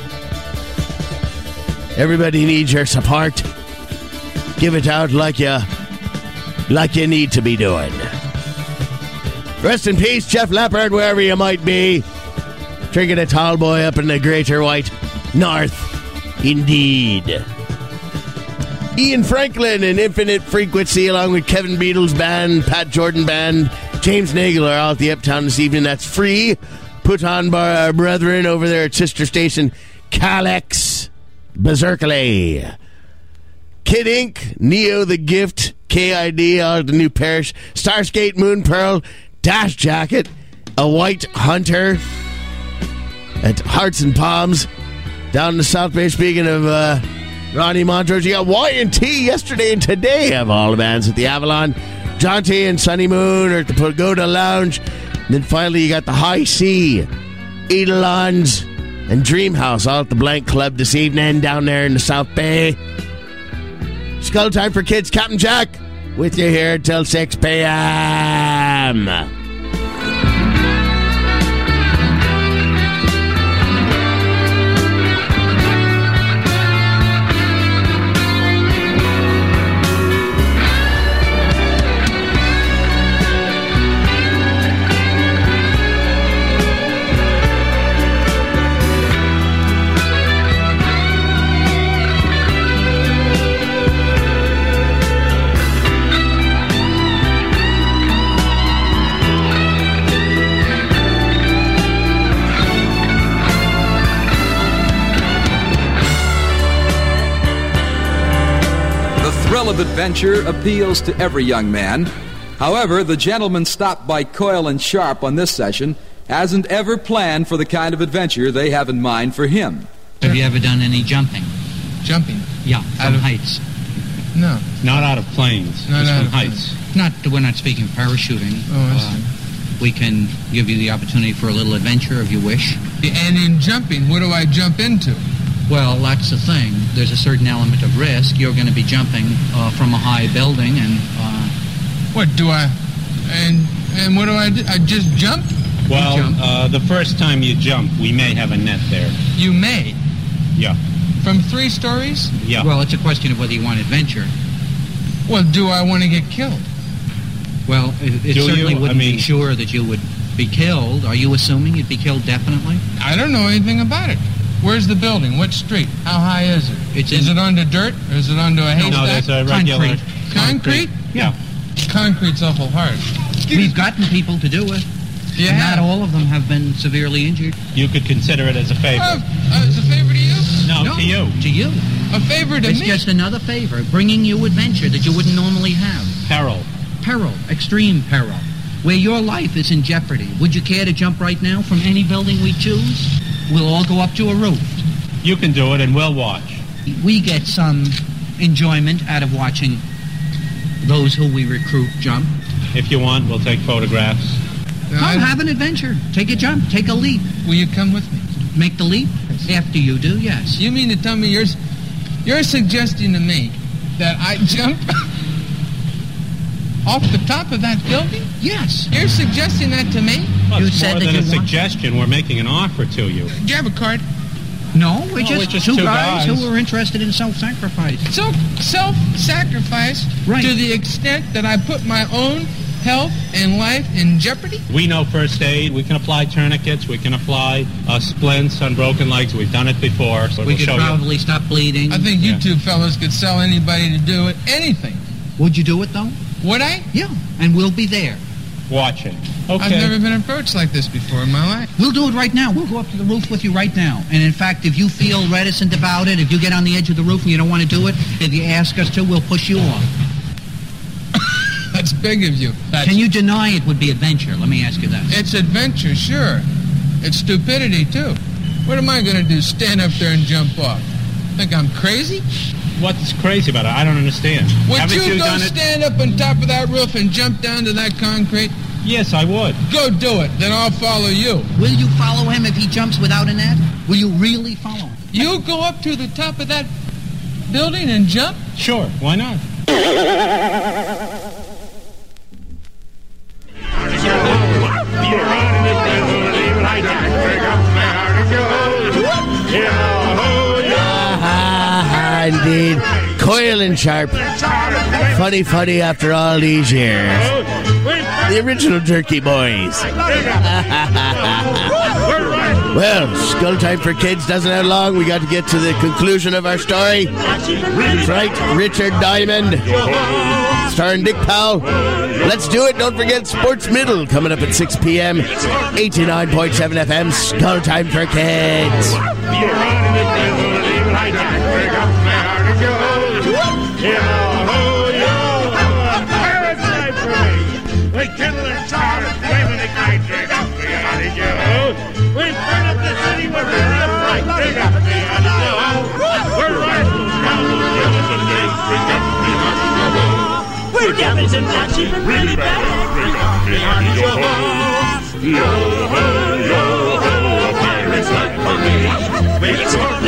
Speaker 1: Everybody needs your support. Give it out like you, like you need to be doing. Rest in peace, Jeff Leppard, wherever you might be. Drinking a tall boy up in the Greater White North. Indeed. Ian Franklin and Infinite Frequency, along with Kevin Beadle's band, Pat Jordan Band, James Nagel are out at the Uptown this evening. That's free. Put on by our brethren over there at sister station Calex Berserkly. Kid Incorporated, Neo the Gift, K I D, all the new parish, Starskate, Moon Pearl, Dash Jacket, A White Hunter at Hearts and Palms down in the South Bay. Speaking of uh, Ronnie Montrose, you got Y and T yesterday and today of all the bands at the Avalon. John T and Sunny Moon are at the Pagoda Lounge. And then finally you got the High C, Edelons, and Dreamhouse all at the Blank Club this evening down there in the South Bay. Skull Time for Kids, Captain Jack with you here till six p.m.
Speaker 16: Of adventure appeals to every young man. However, the gentleman stopped by Coyle and Sharp on this session hasn't ever planned for the kind of adventure they have in mind for him.
Speaker 19: Have you ever done any jumping?
Speaker 20: Jumping?
Speaker 19: Yeah, from
Speaker 20: Out of-
Speaker 19: heights.
Speaker 20: No.
Speaker 19: Not out of planes,
Speaker 20: Not
Speaker 19: just
Speaker 20: out
Speaker 19: from
Speaker 20: of
Speaker 19: heights. Not, we're not speaking parachuting.
Speaker 20: Oh, I
Speaker 19: Uh, we can give you the opportunity for a little adventure if you wish.
Speaker 20: And in jumping, what do I jump into?
Speaker 19: Well, that's the thing. There's a certain element of risk. You're going to be jumping uh, from a high building, and uh,
Speaker 20: What do I... And and what do I do? I just jump?
Speaker 21: Well, uh, the first time you jump, we may have a net there.
Speaker 20: You may?
Speaker 21: Yeah.
Speaker 20: From three stories?
Speaker 21: Yeah.
Speaker 19: well, it's a question of whether you want adventure.
Speaker 20: Well, do I want to get killed?
Speaker 19: Well, it, it
Speaker 20: Do
Speaker 19: certainly
Speaker 20: you? I
Speaker 19: wouldn't
Speaker 20: mean-
Speaker 19: be sure that you would be killed. Are you assuming you'd be killed definitely?
Speaker 20: I don't know anything about it. Where's the building? What street? How high is it?
Speaker 19: It's
Speaker 20: is
Speaker 19: in-
Speaker 20: it under dirt or is it under a haystack?
Speaker 21: No, there's a regular...
Speaker 19: Concrete.
Speaker 20: Concrete?
Speaker 21: Yeah.
Speaker 20: Concrete's awful hard.
Speaker 19: We've gotten people to do it.
Speaker 20: You
Speaker 19: and
Speaker 20: have?
Speaker 19: not all of them have been severely injured.
Speaker 21: You could consider it as a favor.
Speaker 20: Oh, uh, it's a favor to you?
Speaker 21: No, to you.
Speaker 19: To you.
Speaker 20: A favor to
Speaker 19: It's
Speaker 20: me?
Speaker 19: just another favor, bringing you adventure that you wouldn't normally have.
Speaker 21: Peril.
Speaker 19: Peril, extreme peril, where your life is in jeopardy. Would you care to jump right now from any building we choose? We'll all go up to a roof.
Speaker 21: You can do it, and we'll watch.
Speaker 19: We get some enjoyment out of watching those who we recruit jump.
Speaker 21: If you want, we'll take photographs.
Speaker 19: Come, have an adventure. Take a jump. Take a leap.
Speaker 20: Will you come with me?
Speaker 19: Make the leap? After you do, yes.
Speaker 20: You mean to tell me you're, you're suggesting to me that I jump off the top of that building?
Speaker 19: Yes.
Speaker 20: You're suggesting that to me?
Speaker 21: Well,
Speaker 19: You
Speaker 21: it's
Speaker 19: said
Speaker 21: more
Speaker 19: that
Speaker 21: than
Speaker 19: you
Speaker 21: a
Speaker 19: want-
Speaker 21: suggestion. We're making an offer to you.
Speaker 20: Do you have a card?
Speaker 19: No, we're
Speaker 21: Oh,
Speaker 19: just,
Speaker 21: we're just
Speaker 19: two,
Speaker 21: two
Speaker 19: guys,
Speaker 21: guys.
Speaker 19: who are interested in self-sacrifice.
Speaker 20: So self-sacrifice
Speaker 19: Right.
Speaker 20: to the extent that I put my own health and life in jeopardy?
Speaker 21: We know first aid. We can apply tourniquets. We can apply uh, splints on broken legs. We've done it before. So
Speaker 19: We
Speaker 21: we'll
Speaker 19: could
Speaker 21: show you.
Speaker 19: probably stop bleeding.
Speaker 20: I think you
Speaker 21: Yeah.
Speaker 20: two fellas could sell anybody to do it, anything.
Speaker 19: Would you do it, though?
Speaker 20: Would I?
Speaker 19: Yeah, and we'll be there.
Speaker 21: Watching.
Speaker 20: I've
Speaker 21: Okay.
Speaker 20: never been approached like this before in my life.
Speaker 19: We'll do it right now. We'll go up to the roof with you right now. And in fact, if you feel reticent about it, if you get on the edge of the roof and you don't want to do it, if you ask us to, we'll push you off.
Speaker 20: That's big of you. That's...
Speaker 19: Can you deny it would be adventure? Let me ask you that.
Speaker 20: It's adventure, sure. It's stupidity, too. What am I going to do, stand up there and jump off? Think I'm crazy?
Speaker 21: What's crazy about it? I don't understand.
Speaker 20: Would
Speaker 21: Haven't
Speaker 20: you,
Speaker 21: you
Speaker 20: go
Speaker 21: done it?
Speaker 20: stand up on top of that roof and jump down to that concrete?
Speaker 21: Yes, I would.
Speaker 20: Go do it, then I'll follow you.
Speaker 19: Will you follow him if he jumps without a net? Will you really follow him?
Speaker 20: You go up to the top of that building and jump?
Speaker 21: Sure, why not?
Speaker 1: Ah, indeed. Coyle and Sharp. Funny, funny after all these years. The original Jerky Boys. Well, Skull Time for Kids doesn't have long. We got to get to the conclusion of our story. That's right, Richard Diamond. Starring Dick Powell. Let's do it. Don't forget Sports Middle coming up at six p.m. eighty-nine point seven F M. Skull Time for Kids.
Speaker 2: We're devils and black sheep and really bad. Yo ho, yo ho, pirates like me. It's hardly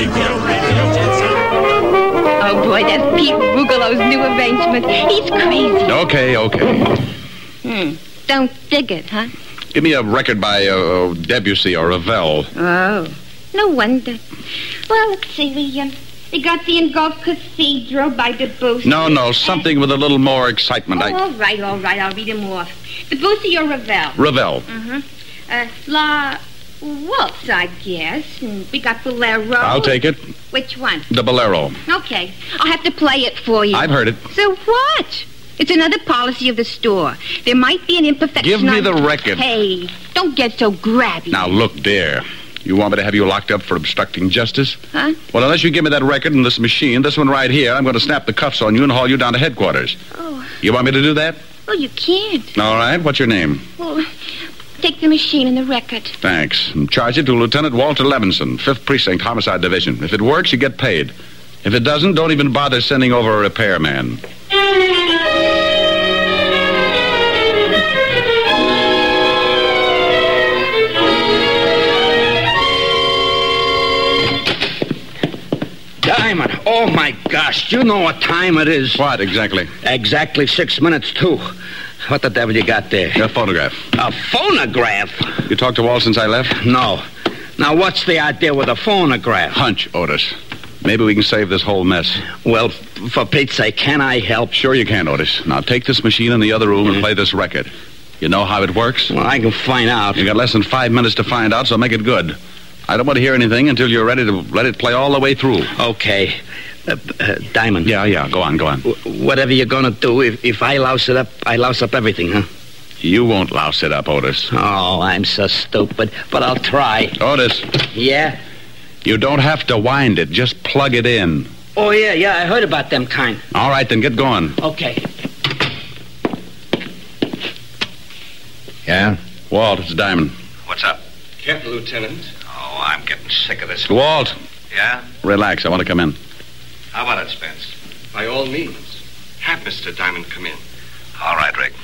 Speaker 14: Oh, boy, that's Pete Rugelow's new arrangement. He's crazy.
Speaker 8: Okay, okay.
Speaker 14: Hmm. Don't dig it, huh?
Speaker 8: Give me a record by uh, Debussy or Ravel.
Speaker 14: Oh, no wonder. Well, let's see. We, um, we got the Engulf Cathedral by Debussy.
Speaker 8: No, no, something with a little more excitement.
Speaker 14: Oh,
Speaker 8: I...
Speaker 14: all right, all right. I'll read him off. Debussy or Ravel?
Speaker 8: Ravel.
Speaker 14: Uh-huh. Uh, La Waltz, I guess. And we got Bolero.
Speaker 8: I'll take it.
Speaker 14: Which one?
Speaker 8: The Bolero.
Speaker 14: Okay. I'll have to play it for you.
Speaker 8: I've heard it.
Speaker 14: So what? It's another policy of the store. There might be an imperfection.
Speaker 8: Give me
Speaker 14: on...
Speaker 8: the record.
Speaker 14: Hey, don't get so grabby.
Speaker 8: Now, look, dear. You want me to have you locked up for obstructing justice?
Speaker 14: Huh?
Speaker 8: Well, unless you give me that record and this machine, this one right here, I'm going to snap the cuffs on you and haul you down to headquarters.
Speaker 14: Oh.
Speaker 8: You want me to do that?
Speaker 14: Well, you can't.
Speaker 8: All right. What's your name?
Speaker 14: Well, take the machine and the record.
Speaker 8: Thanks. And charge it to Lieutenant Walter Levinson, fifth Precinct, Homicide Division. If it works, you get paid. If it doesn't, don't even bother sending over a repairman.
Speaker 10: Diamond, oh my gosh, do you know what time it is?
Speaker 8: What, exactly?
Speaker 10: Exactly six minutes, too. What the devil you got there?
Speaker 8: A phonograph.
Speaker 10: A phonograph?
Speaker 8: You talked to Walt since I left?
Speaker 10: No. Now, what's the idea with a phonograph?
Speaker 8: Hunch, Otis. Maybe we can save this whole mess.
Speaker 10: Well, f- for Pete's sake, can I help?
Speaker 8: Sure you can, Otis. Now, take this machine in the other room and play this record. You know how it works?
Speaker 10: Well, I can find out.
Speaker 8: You got less than five minutes to find out, so make it good. I don't want to hear anything until you're ready to let it play all the way through.
Speaker 10: Okay. Uh, uh, Diamond.
Speaker 8: Yeah, yeah, go on, go on.
Speaker 10: W- whatever you're going to do, if, if I louse it up, I louse up everything, huh?
Speaker 8: You won't louse it up, Otis.
Speaker 10: Oh, I'm so stupid, but I'll try.
Speaker 8: Otis.
Speaker 10: Yeah?
Speaker 8: You don't have to wind it, just plug it in.
Speaker 10: Oh, yeah, yeah, I heard about them kind.
Speaker 8: All right, then get going.
Speaker 10: Okay.
Speaker 8: Yeah? Walt, it's Diamond.
Speaker 13: What's up?
Speaker 11: Careful, Lieutenant.
Speaker 13: Oh, I'm getting sick of this.
Speaker 8: Walt.
Speaker 13: Yeah?
Speaker 8: Relax, I want to come in.
Speaker 13: How about it, Spence?
Speaker 11: By all means. Have Mister Diamond come in.
Speaker 13: All right, Rick.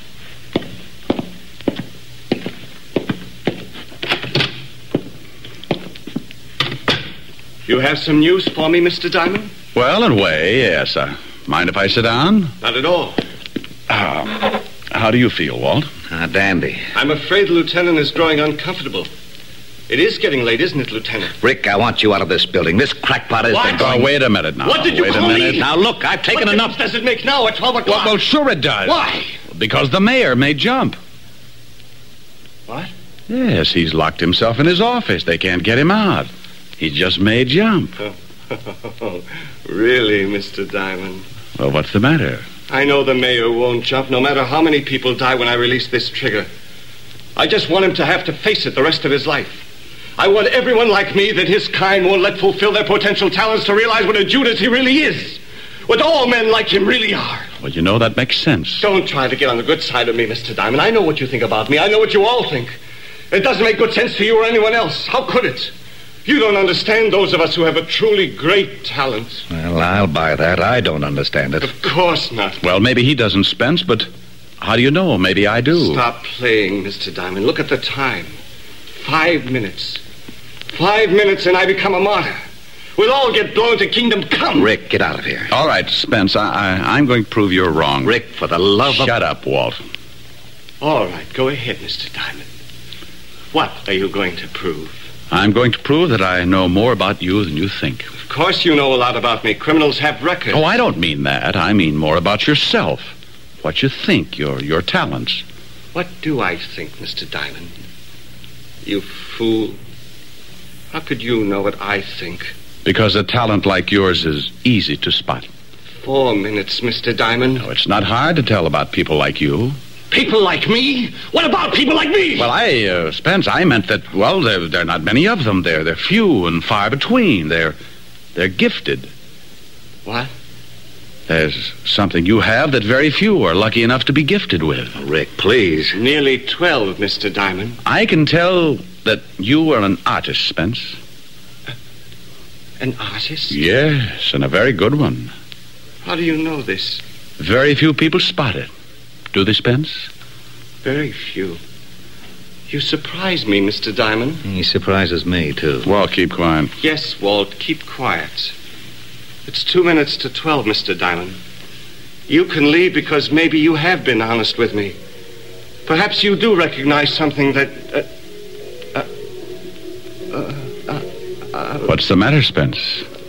Speaker 11: You have some news for me, Mister Diamond?
Speaker 8: Well, in a way, yes. Uh, mind if I sit down?
Speaker 11: Not at all.
Speaker 8: Uh, how do you feel, Walt?
Speaker 13: Ah, dandy.
Speaker 11: I'm afraid the Lieutenant is growing uncomfortable. It is getting late, isn't it, Lieutenant?
Speaker 13: Rick, I want you out of this building. This crackpot has been going...
Speaker 8: Oh, wait a minute now.
Speaker 11: What did you
Speaker 8: wait
Speaker 11: call
Speaker 8: a minute.
Speaker 11: me?
Speaker 13: Now, look, I've taken
Speaker 11: what
Speaker 13: enough...
Speaker 11: What does it make now at twelve o'clock?
Speaker 8: Well, well, sure it does.
Speaker 11: Why?
Speaker 8: Because the mayor may jump.
Speaker 11: What?
Speaker 8: Yes, he's locked himself in his office. They can't get him out. He just may jump.
Speaker 11: Really, Mister Diamond?
Speaker 8: Well, what's the matter?
Speaker 11: I know the mayor won't jump, no matter how many people die when I release this trigger. I just want him to have to face it the rest of his life. I want everyone like me that his kind won't let fulfill their potential talents to realize what a Judas he really is. What all men like him really are.
Speaker 4: Well, you know, that makes sense.
Speaker 11: Don't try to get on the good side of me, Mister Diamond. I know what you think about me. I know what you all think. It doesn't make good sense to you or anyone else. How could it? You don't understand those of us who have a truly great talent.
Speaker 12: Well, I'll buy that. I don't understand it.
Speaker 11: Of course not.
Speaker 4: Well, maybe he doesn't, Spence, but how do you know? Maybe I do.
Speaker 11: Stop playing, Mister Diamond. Look at the time. Five minutes. Five minutes and I become a martyr. We'll all get blown to kingdom come.
Speaker 12: Rick, get out of here.
Speaker 4: All right, Spence, I, I, I'm going to prove you're wrong.
Speaker 12: Rick, for the love
Speaker 4: Shut
Speaker 12: of...
Speaker 4: Shut up, Walt.
Speaker 11: All right, go ahead, Mister Diamond. What are you going to prove?
Speaker 4: I'm going to prove that I know more about you than you think.
Speaker 11: Of course you know a lot about me. Criminals have records.
Speaker 4: Oh, I don't mean that. I mean more about yourself. What you think, your your talents.
Speaker 11: What do I think, Mister Diamond? You fool. How could you know what I think?
Speaker 4: Because a talent like yours is easy to spot.
Speaker 11: Four minutes, Mister Diamond.
Speaker 4: No, it's not hard to tell about people like you.
Speaker 11: People like me? What about people like me?
Speaker 4: Well, I, uh, Spence, I meant that, well, there, there are not many of them. They're, they're few and far between. They're, they're gifted.
Speaker 11: What?
Speaker 4: There's something you have that very few are lucky enough to be gifted with.
Speaker 12: Rick, please.
Speaker 11: Nearly twelve, Mister Diamond.
Speaker 4: I can tell that you are an artist, Spence.
Speaker 11: Uh, an artist?
Speaker 4: Yes, and a very good one.
Speaker 11: How do you know this?
Speaker 4: Very few people spot it. Do they, Spence?
Speaker 11: Very few. You surprise me, Mister Diamond.
Speaker 12: He surprises me, too.
Speaker 4: Walt, keep quiet.
Speaker 11: Yes, Walt, keep quiet. It's two minutes to twelve, Mister Diamond. You can leave because maybe you have been honest with me. Perhaps you do recognize something that... Uh, uh, uh, uh, uh,
Speaker 4: What's the matter, Spence?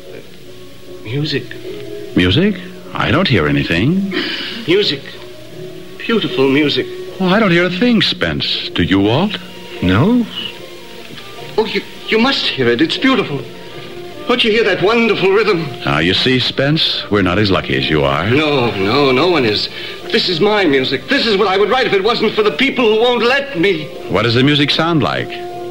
Speaker 11: Music.
Speaker 4: Music? I don't hear anything.
Speaker 11: Music. Beautiful music.
Speaker 4: Well, I don't hear a thing, Spence. Do you, Walt?
Speaker 12: No?
Speaker 11: Oh, you, you must hear it. It's beautiful. Don't you hear that wonderful rhythm?
Speaker 4: Now, you see, Spence, we're not as lucky as you are.
Speaker 11: No, no, no one is. This is my music. This is what I would write if it wasn't for the people who won't let me.
Speaker 4: What does the music sound like?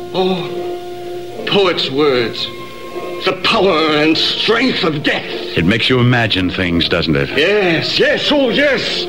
Speaker 11: Oh, poet's words. The power and strength of death.
Speaker 4: It makes you imagine things, doesn't it?
Speaker 11: Yes, yes, oh, yes.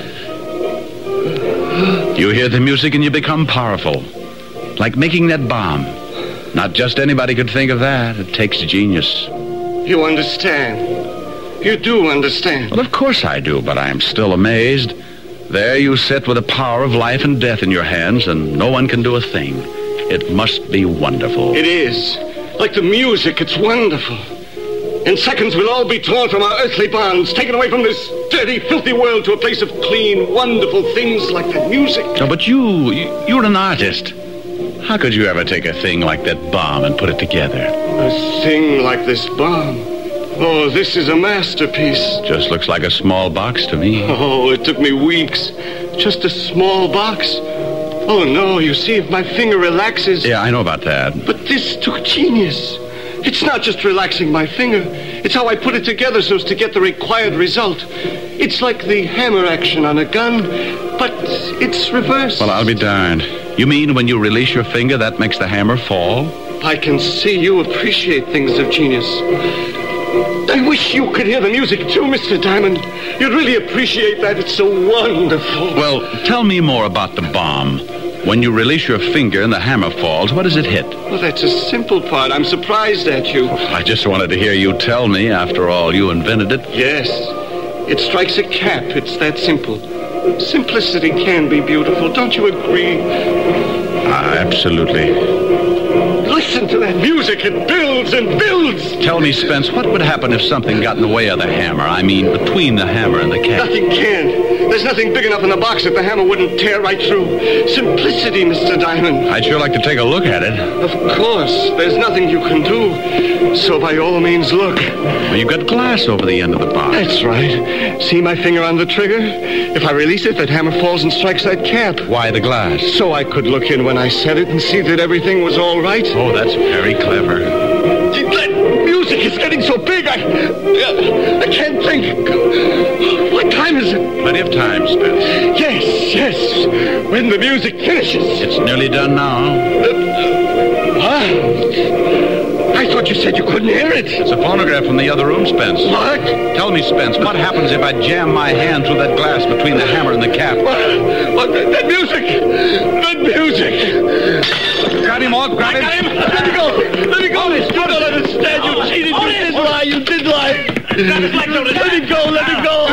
Speaker 4: You hear the music and you become powerful. Like making that bomb. Not just anybody could think of that. It takes genius.
Speaker 11: You understand. You do understand.
Speaker 4: Well, of course I do, but I am still amazed. There you sit with the power of life and death in your hands, and no one can do a thing. It must be wonderful.
Speaker 11: It is. Like the music, it's wonderful. In seconds, we'll all be torn from our earthly bonds, taken away from this dirty, filthy world to a place of clean, wonderful things like that music.
Speaker 4: No, but you, you, you're an artist. How could you ever take a thing like that bomb and put it together?
Speaker 11: A thing like this bomb? Oh, this is a masterpiece.
Speaker 4: Just looks like a small box to me.
Speaker 11: Oh, it took me weeks. Just a small box. Oh, no, you see, if my finger relaxes...
Speaker 4: Yeah, I know about that.
Speaker 11: But this took genius. It's not just relaxing my finger. It's how I put it together so as to get the required result. It's like the hammer action on a gun, but it's reversed.
Speaker 4: Well, I'll be darned. You mean when you release your finger, that makes the hammer fall?
Speaker 11: I can see you appreciate things of genius. I wish you could hear the music, too, Mister Diamond. You'd really appreciate that. It's so wonderful.
Speaker 4: Well, tell me more about the bomb. When you release your finger and the hammer falls, what does it hit?
Speaker 11: Well, that's a simple part. I'm surprised at you.
Speaker 4: I just wanted to hear you tell me. After all, you invented it.
Speaker 11: Yes. It strikes a cap. It's that simple. Simplicity can be beautiful. Don't you agree?
Speaker 4: Ah, absolutely.
Speaker 11: Listen to that music. It builds and builds.
Speaker 4: Tell me, Spence, what would happen if something got in the way of the hammer? I mean, between the hammer and the cap.
Speaker 11: Nothing can. There's nothing big enough in the box that the hammer wouldn't tear right through. Simplicity, Mister Diamond.
Speaker 4: I'd sure like to take a look at it.
Speaker 11: Of course. There's nothing you can do. So by all means, look.
Speaker 4: Well, you've got glass over the end of the box.
Speaker 11: That's right. See my finger on the trigger? If I release it, that hammer falls and strikes that cap.
Speaker 4: Why the glass?
Speaker 11: So I could look in when I said it and see that everything was all right.
Speaker 4: Oh, that's very clever.
Speaker 11: That music is getting so big, I... I can't think. What time is it?
Speaker 4: Plenty of time, Spence.
Speaker 11: Yes, yes. When the music finishes.
Speaker 4: It's nearly done now.
Speaker 11: What? I thought you said you couldn't hear it.
Speaker 4: It's a phonograph from the other room, Spence.
Speaker 11: What?
Speaker 4: Tell me, Spence, what happens if I jam my hand through that glass between the hammer and the cap?
Speaker 11: What? What? That, that music! That music!
Speaker 4: Grab him, Walt, grab him.
Speaker 11: I got him! Let me go! Let me go! You don't understand. You cheated. You did lie. You did lie. Let me go. Let me go. Let me go.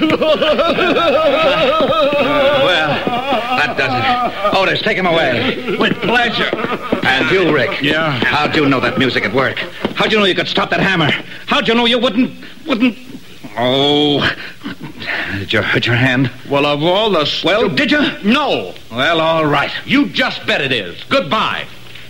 Speaker 12: Well, that does it. Otis, take him away.
Speaker 11: With pleasure.
Speaker 12: And you, Rick.
Speaker 4: Yeah?
Speaker 12: How'd you know that music would work? How'd you know you could stop that hammer? How'd you know you wouldn't... wouldn't... Oh... Did you hurt your hand?
Speaker 4: Well, of all the... Stu-
Speaker 12: well, did you?
Speaker 4: No.
Speaker 12: Well, all right.
Speaker 4: You just bet it is. Goodbye.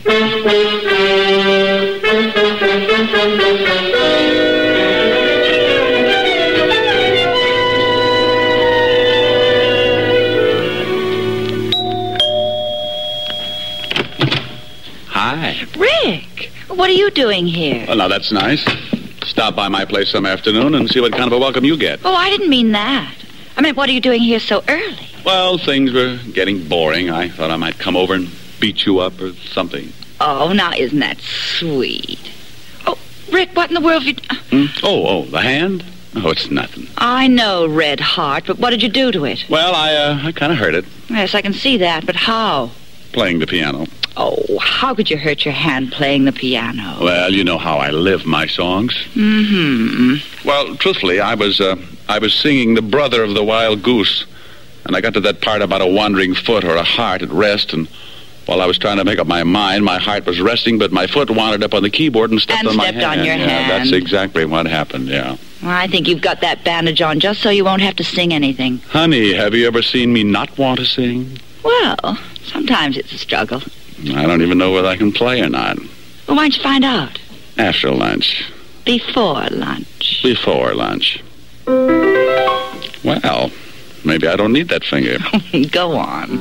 Speaker 4: Hi.
Speaker 9: Rick, what are you doing here?
Speaker 4: Well, now that's nice. Stop by my place some afternoon and see what kind of a welcome you get.
Speaker 9: Oh, I didn't mean that. I mean, what are you doing here so early?
Speaker 4: Well, things were getting boring. I thought I might come over and beat you up or something.
Speaker 9: Oh, now isn't that sweet? Oh, Rick, what in the world have you...
Speaker 4: Hmm? Oh, oh, the hand? Oh, it's nothing.
Speaker 9: I know, Red Heart, but what did you do to it?
Speaker 4: Well, I, uh, I kind of hurt it.
Speaker 9: Yes, I can see that, but how?
Speaker 4: Playing the piano.
Speaker 9: Oh, how could you hurt your hand playing the piano?
Speaker 4: Well, you know how I live my songs.
Speaker 9: Mm-hmm.
Speaker 4: Well, truthfully, I was, uh, I was singing The Brother of the Wild Goose, and I got to that part about a wandering foot or a heart at rest, and while I was trying to make up my mind, my heart was resting, but my foot wandered up on the keyboard and stepped
Speaker 9: and
Speaker 4: on my
Speaker 9: stepped
Speaker 4: hand.
Speaker 9: on your
Speaker 4: yeah,
Speaker 9: hand.
Speaker 4: That's exactly what happened, yeah.
Speaker 9: Well, I think you've got that bandage on just so you won't have to sing anything.
Speaker 4: Honey, have you ever seen me not want to sing?
Speaker 9: Well, sometimes it's a struggle.
Speaker 4: I don't even know whether I can play or not.
Speaker 9: Well, why don't you find out?
Speaker 4: After lunch.
Speaker 9: Before lunch.
Speaker 4: Before lunch. Well, maybe I don't need that finger.
Speaker 9: Go on.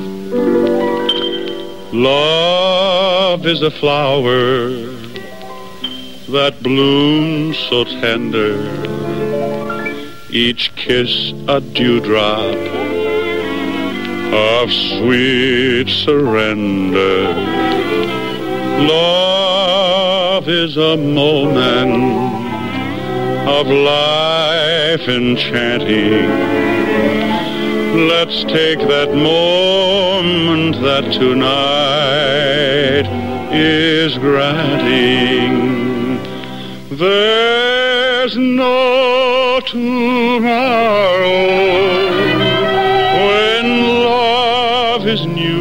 Speaker 2: Love is a flower that blooms so tender, each kiss a dewdrop of sweet surrender. Love is a moment of life enchanting. Let's take that moment that tonight is granting. There's no tomorrow when love is new.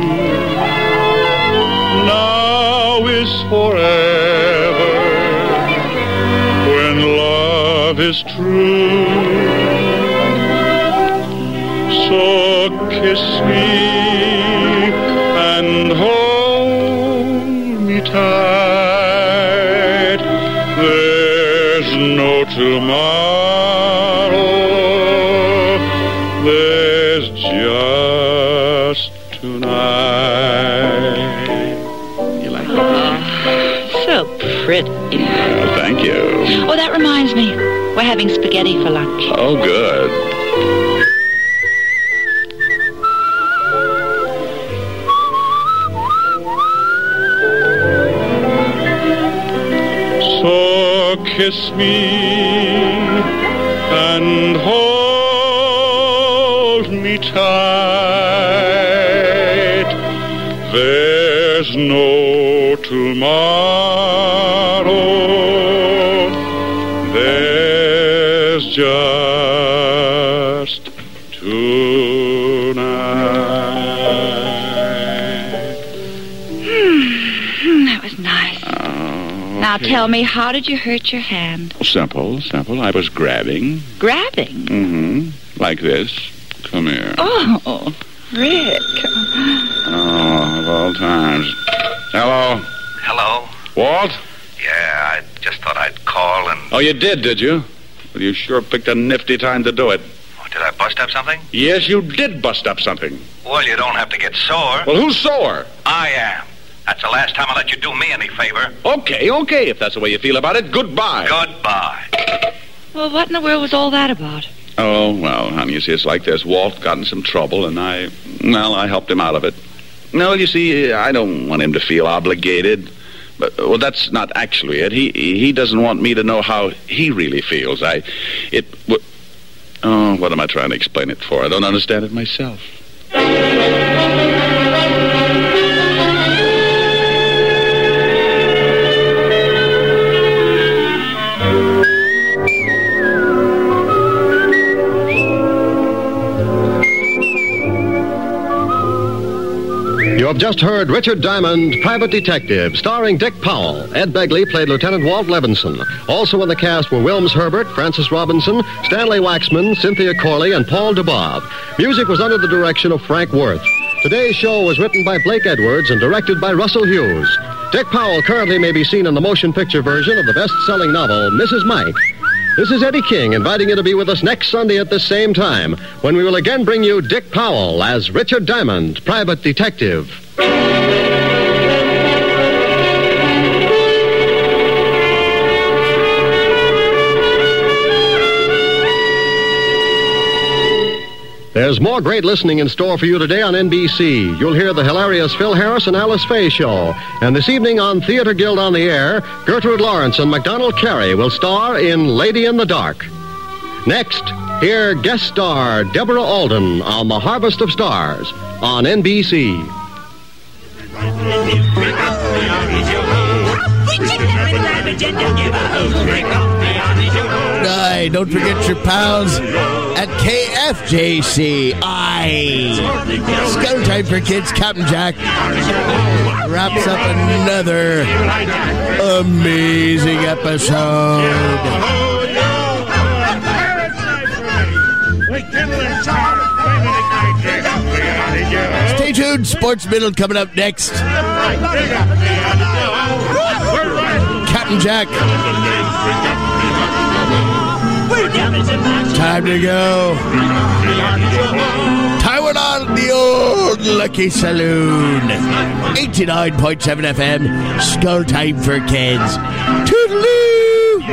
Speaker 2: Now is forever when love is true. So kiss me and hold me tight. There's no tomorrow. There's just tonight.
Speaker 4: You like
Speaker 9: that? Oh, so pretty.
Speaker 4: Well, thank you.
Speaker 9: Oh, that reminds me. We're having spaghetti for lunch.
Speaker 4: Oh, good.
Speaker 2: So kiss me and hold me tight. There's no tomorrow. There's just tonight.
Speaker 9: Hmm, that was nice. Now tell me, how did you hurt your hand?
Speaker 4: Simple, simple. I was grabbing.
Speaker 9: Grabbing?
Speaker 4: Mm-hmm. Like this. Come here.
Speaker 9: Oh, Rick.
Speaker 4: Oh, of all times. Hello.
Speaker 13: Hello?
Speaker 4: Walt?
Speaker 13: Yeah, I just thought I'd call and...
Speaker 4: Oh, you did, did you? Well, you sure picked a nifty time to do it.
Speaker 13: Oh, did I bust up something?
Speaker 4: Yes, you did bust up something.
Speaker 13: Well, you don't have to get sore.
Speaker 4: Well, who's sore?
Speaker 13: I am. That's the last time I'll let you do me any favor.
Speaker 4: Okay, okay, if that's the way you feel about it, goodbye.
Speaker 13: Goodbye.
Speaker 9: Well, what in the world was all that about?
Speaker 4: Oh, well, honey, you see, it's like this. Walt got in some trouble, and I, well, I helped him out of it. No, you see, I don't want him to feel obligated. But, well, that's not actually it. He he doesn't want me to know how he really feels. I, it, w- oh, what am I trying to explain it for? I don't understand it myself.
Speaker 6: You have just heard Richard Diamond, Private Detective, starring Dick Powell. Ed Begley played Lieutenant Walt Levinson. Also in the cast were Wilms Herbert, Francis Robinson, Stanley Waxman, Cynthia Corley, and Paul DeBob. Music was under the direction of Frank Worth. Today's show was written by Blake Edwards and directed by Russell Hughes. Dick Powell currently may be seen in the motion picture version of the best-selling novel, Missus Mike. This is Eddie King inviting you to be with us next Sunday at this same time when we will again bring you Dick Powell as Richard Diamond, Private Detective. There's more great listening in store for you today on N B C. You'll hear the hilarious Phil Harris and Alice Faye show. And this evening on Theater Guild on the Air, Gertrude Lawrence and MacDonald Carey will star in Lady in the Dark. Next, hear guest star Deborah Alden on The Harvest of Stars on N B C.
Speaker 1: Aye, don't forget your pals at K F J C. Aye. Skull Time for Kids. Captain Jack wraps up another amazing episode. Stay tuned. Sports Middle coming up next. Captain Jack. Time to go. Taiwan on the old Lucky Saloon. eighty-nine point seven F M. Skull Time for Kids. Toodaloo!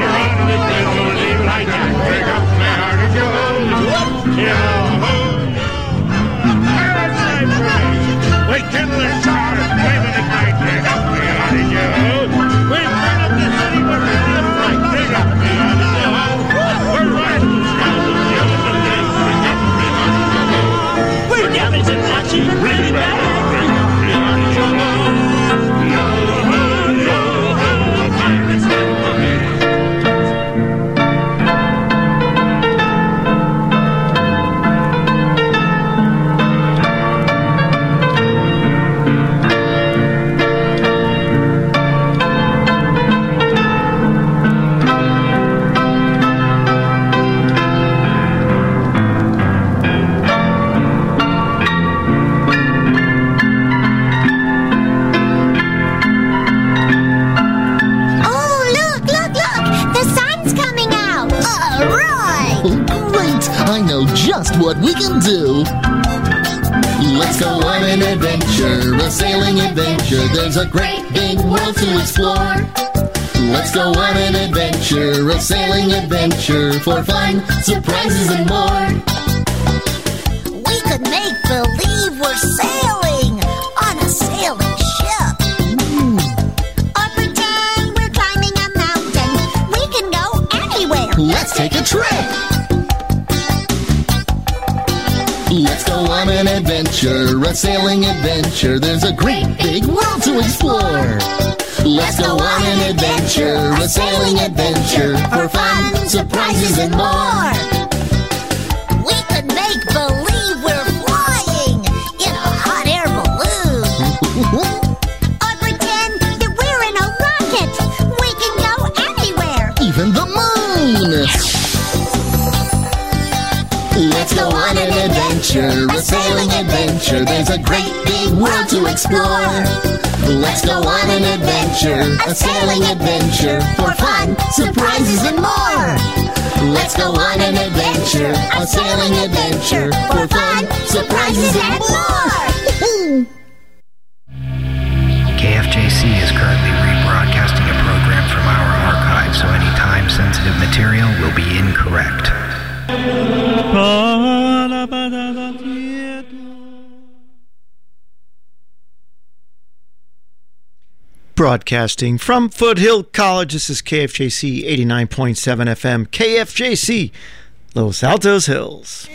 Speaker 2: Really bad.
Speaker 3: What we can do. Let's go on an adventure, a sailing adventure. There's a great big world to explore. Let's go on an adventure, a sailing adventure for fun, surprises, and more.
Speaker 22: We could make believe we're sailing on a sailing ship. Mm. Or pretend we're climbing a mountain. We can go anywhere.
Speaker 3: Let's take a trip. Let's go on an adventure, a sailing adventure. There's a great big world to explore. Let's go on an adventure, a sailing adventure for fun, surprises, and more.
Speaker 22: We could make believe we're flying in a hot air balloon. Or pretend that we're in a rocket. We can go anywhere.
Speaker 3: Even the moon. Let's go on an adventure, a sailing adventure. There's a great big world to explore. Let's go on an adventure, a sailing adventure for fun, surprises, and more. Let's go on an adventure, a sailing adventure for fun, surprises, and more.
Speaker 23: K F J C is currently rebroadcasting a program from our archive, so any time-sensitive material will be incorrect.
Speaker 5: Broadcasting from Foothill College, this is K F J C eighty-nine point seven F M. K F J C, Los Altos Hills.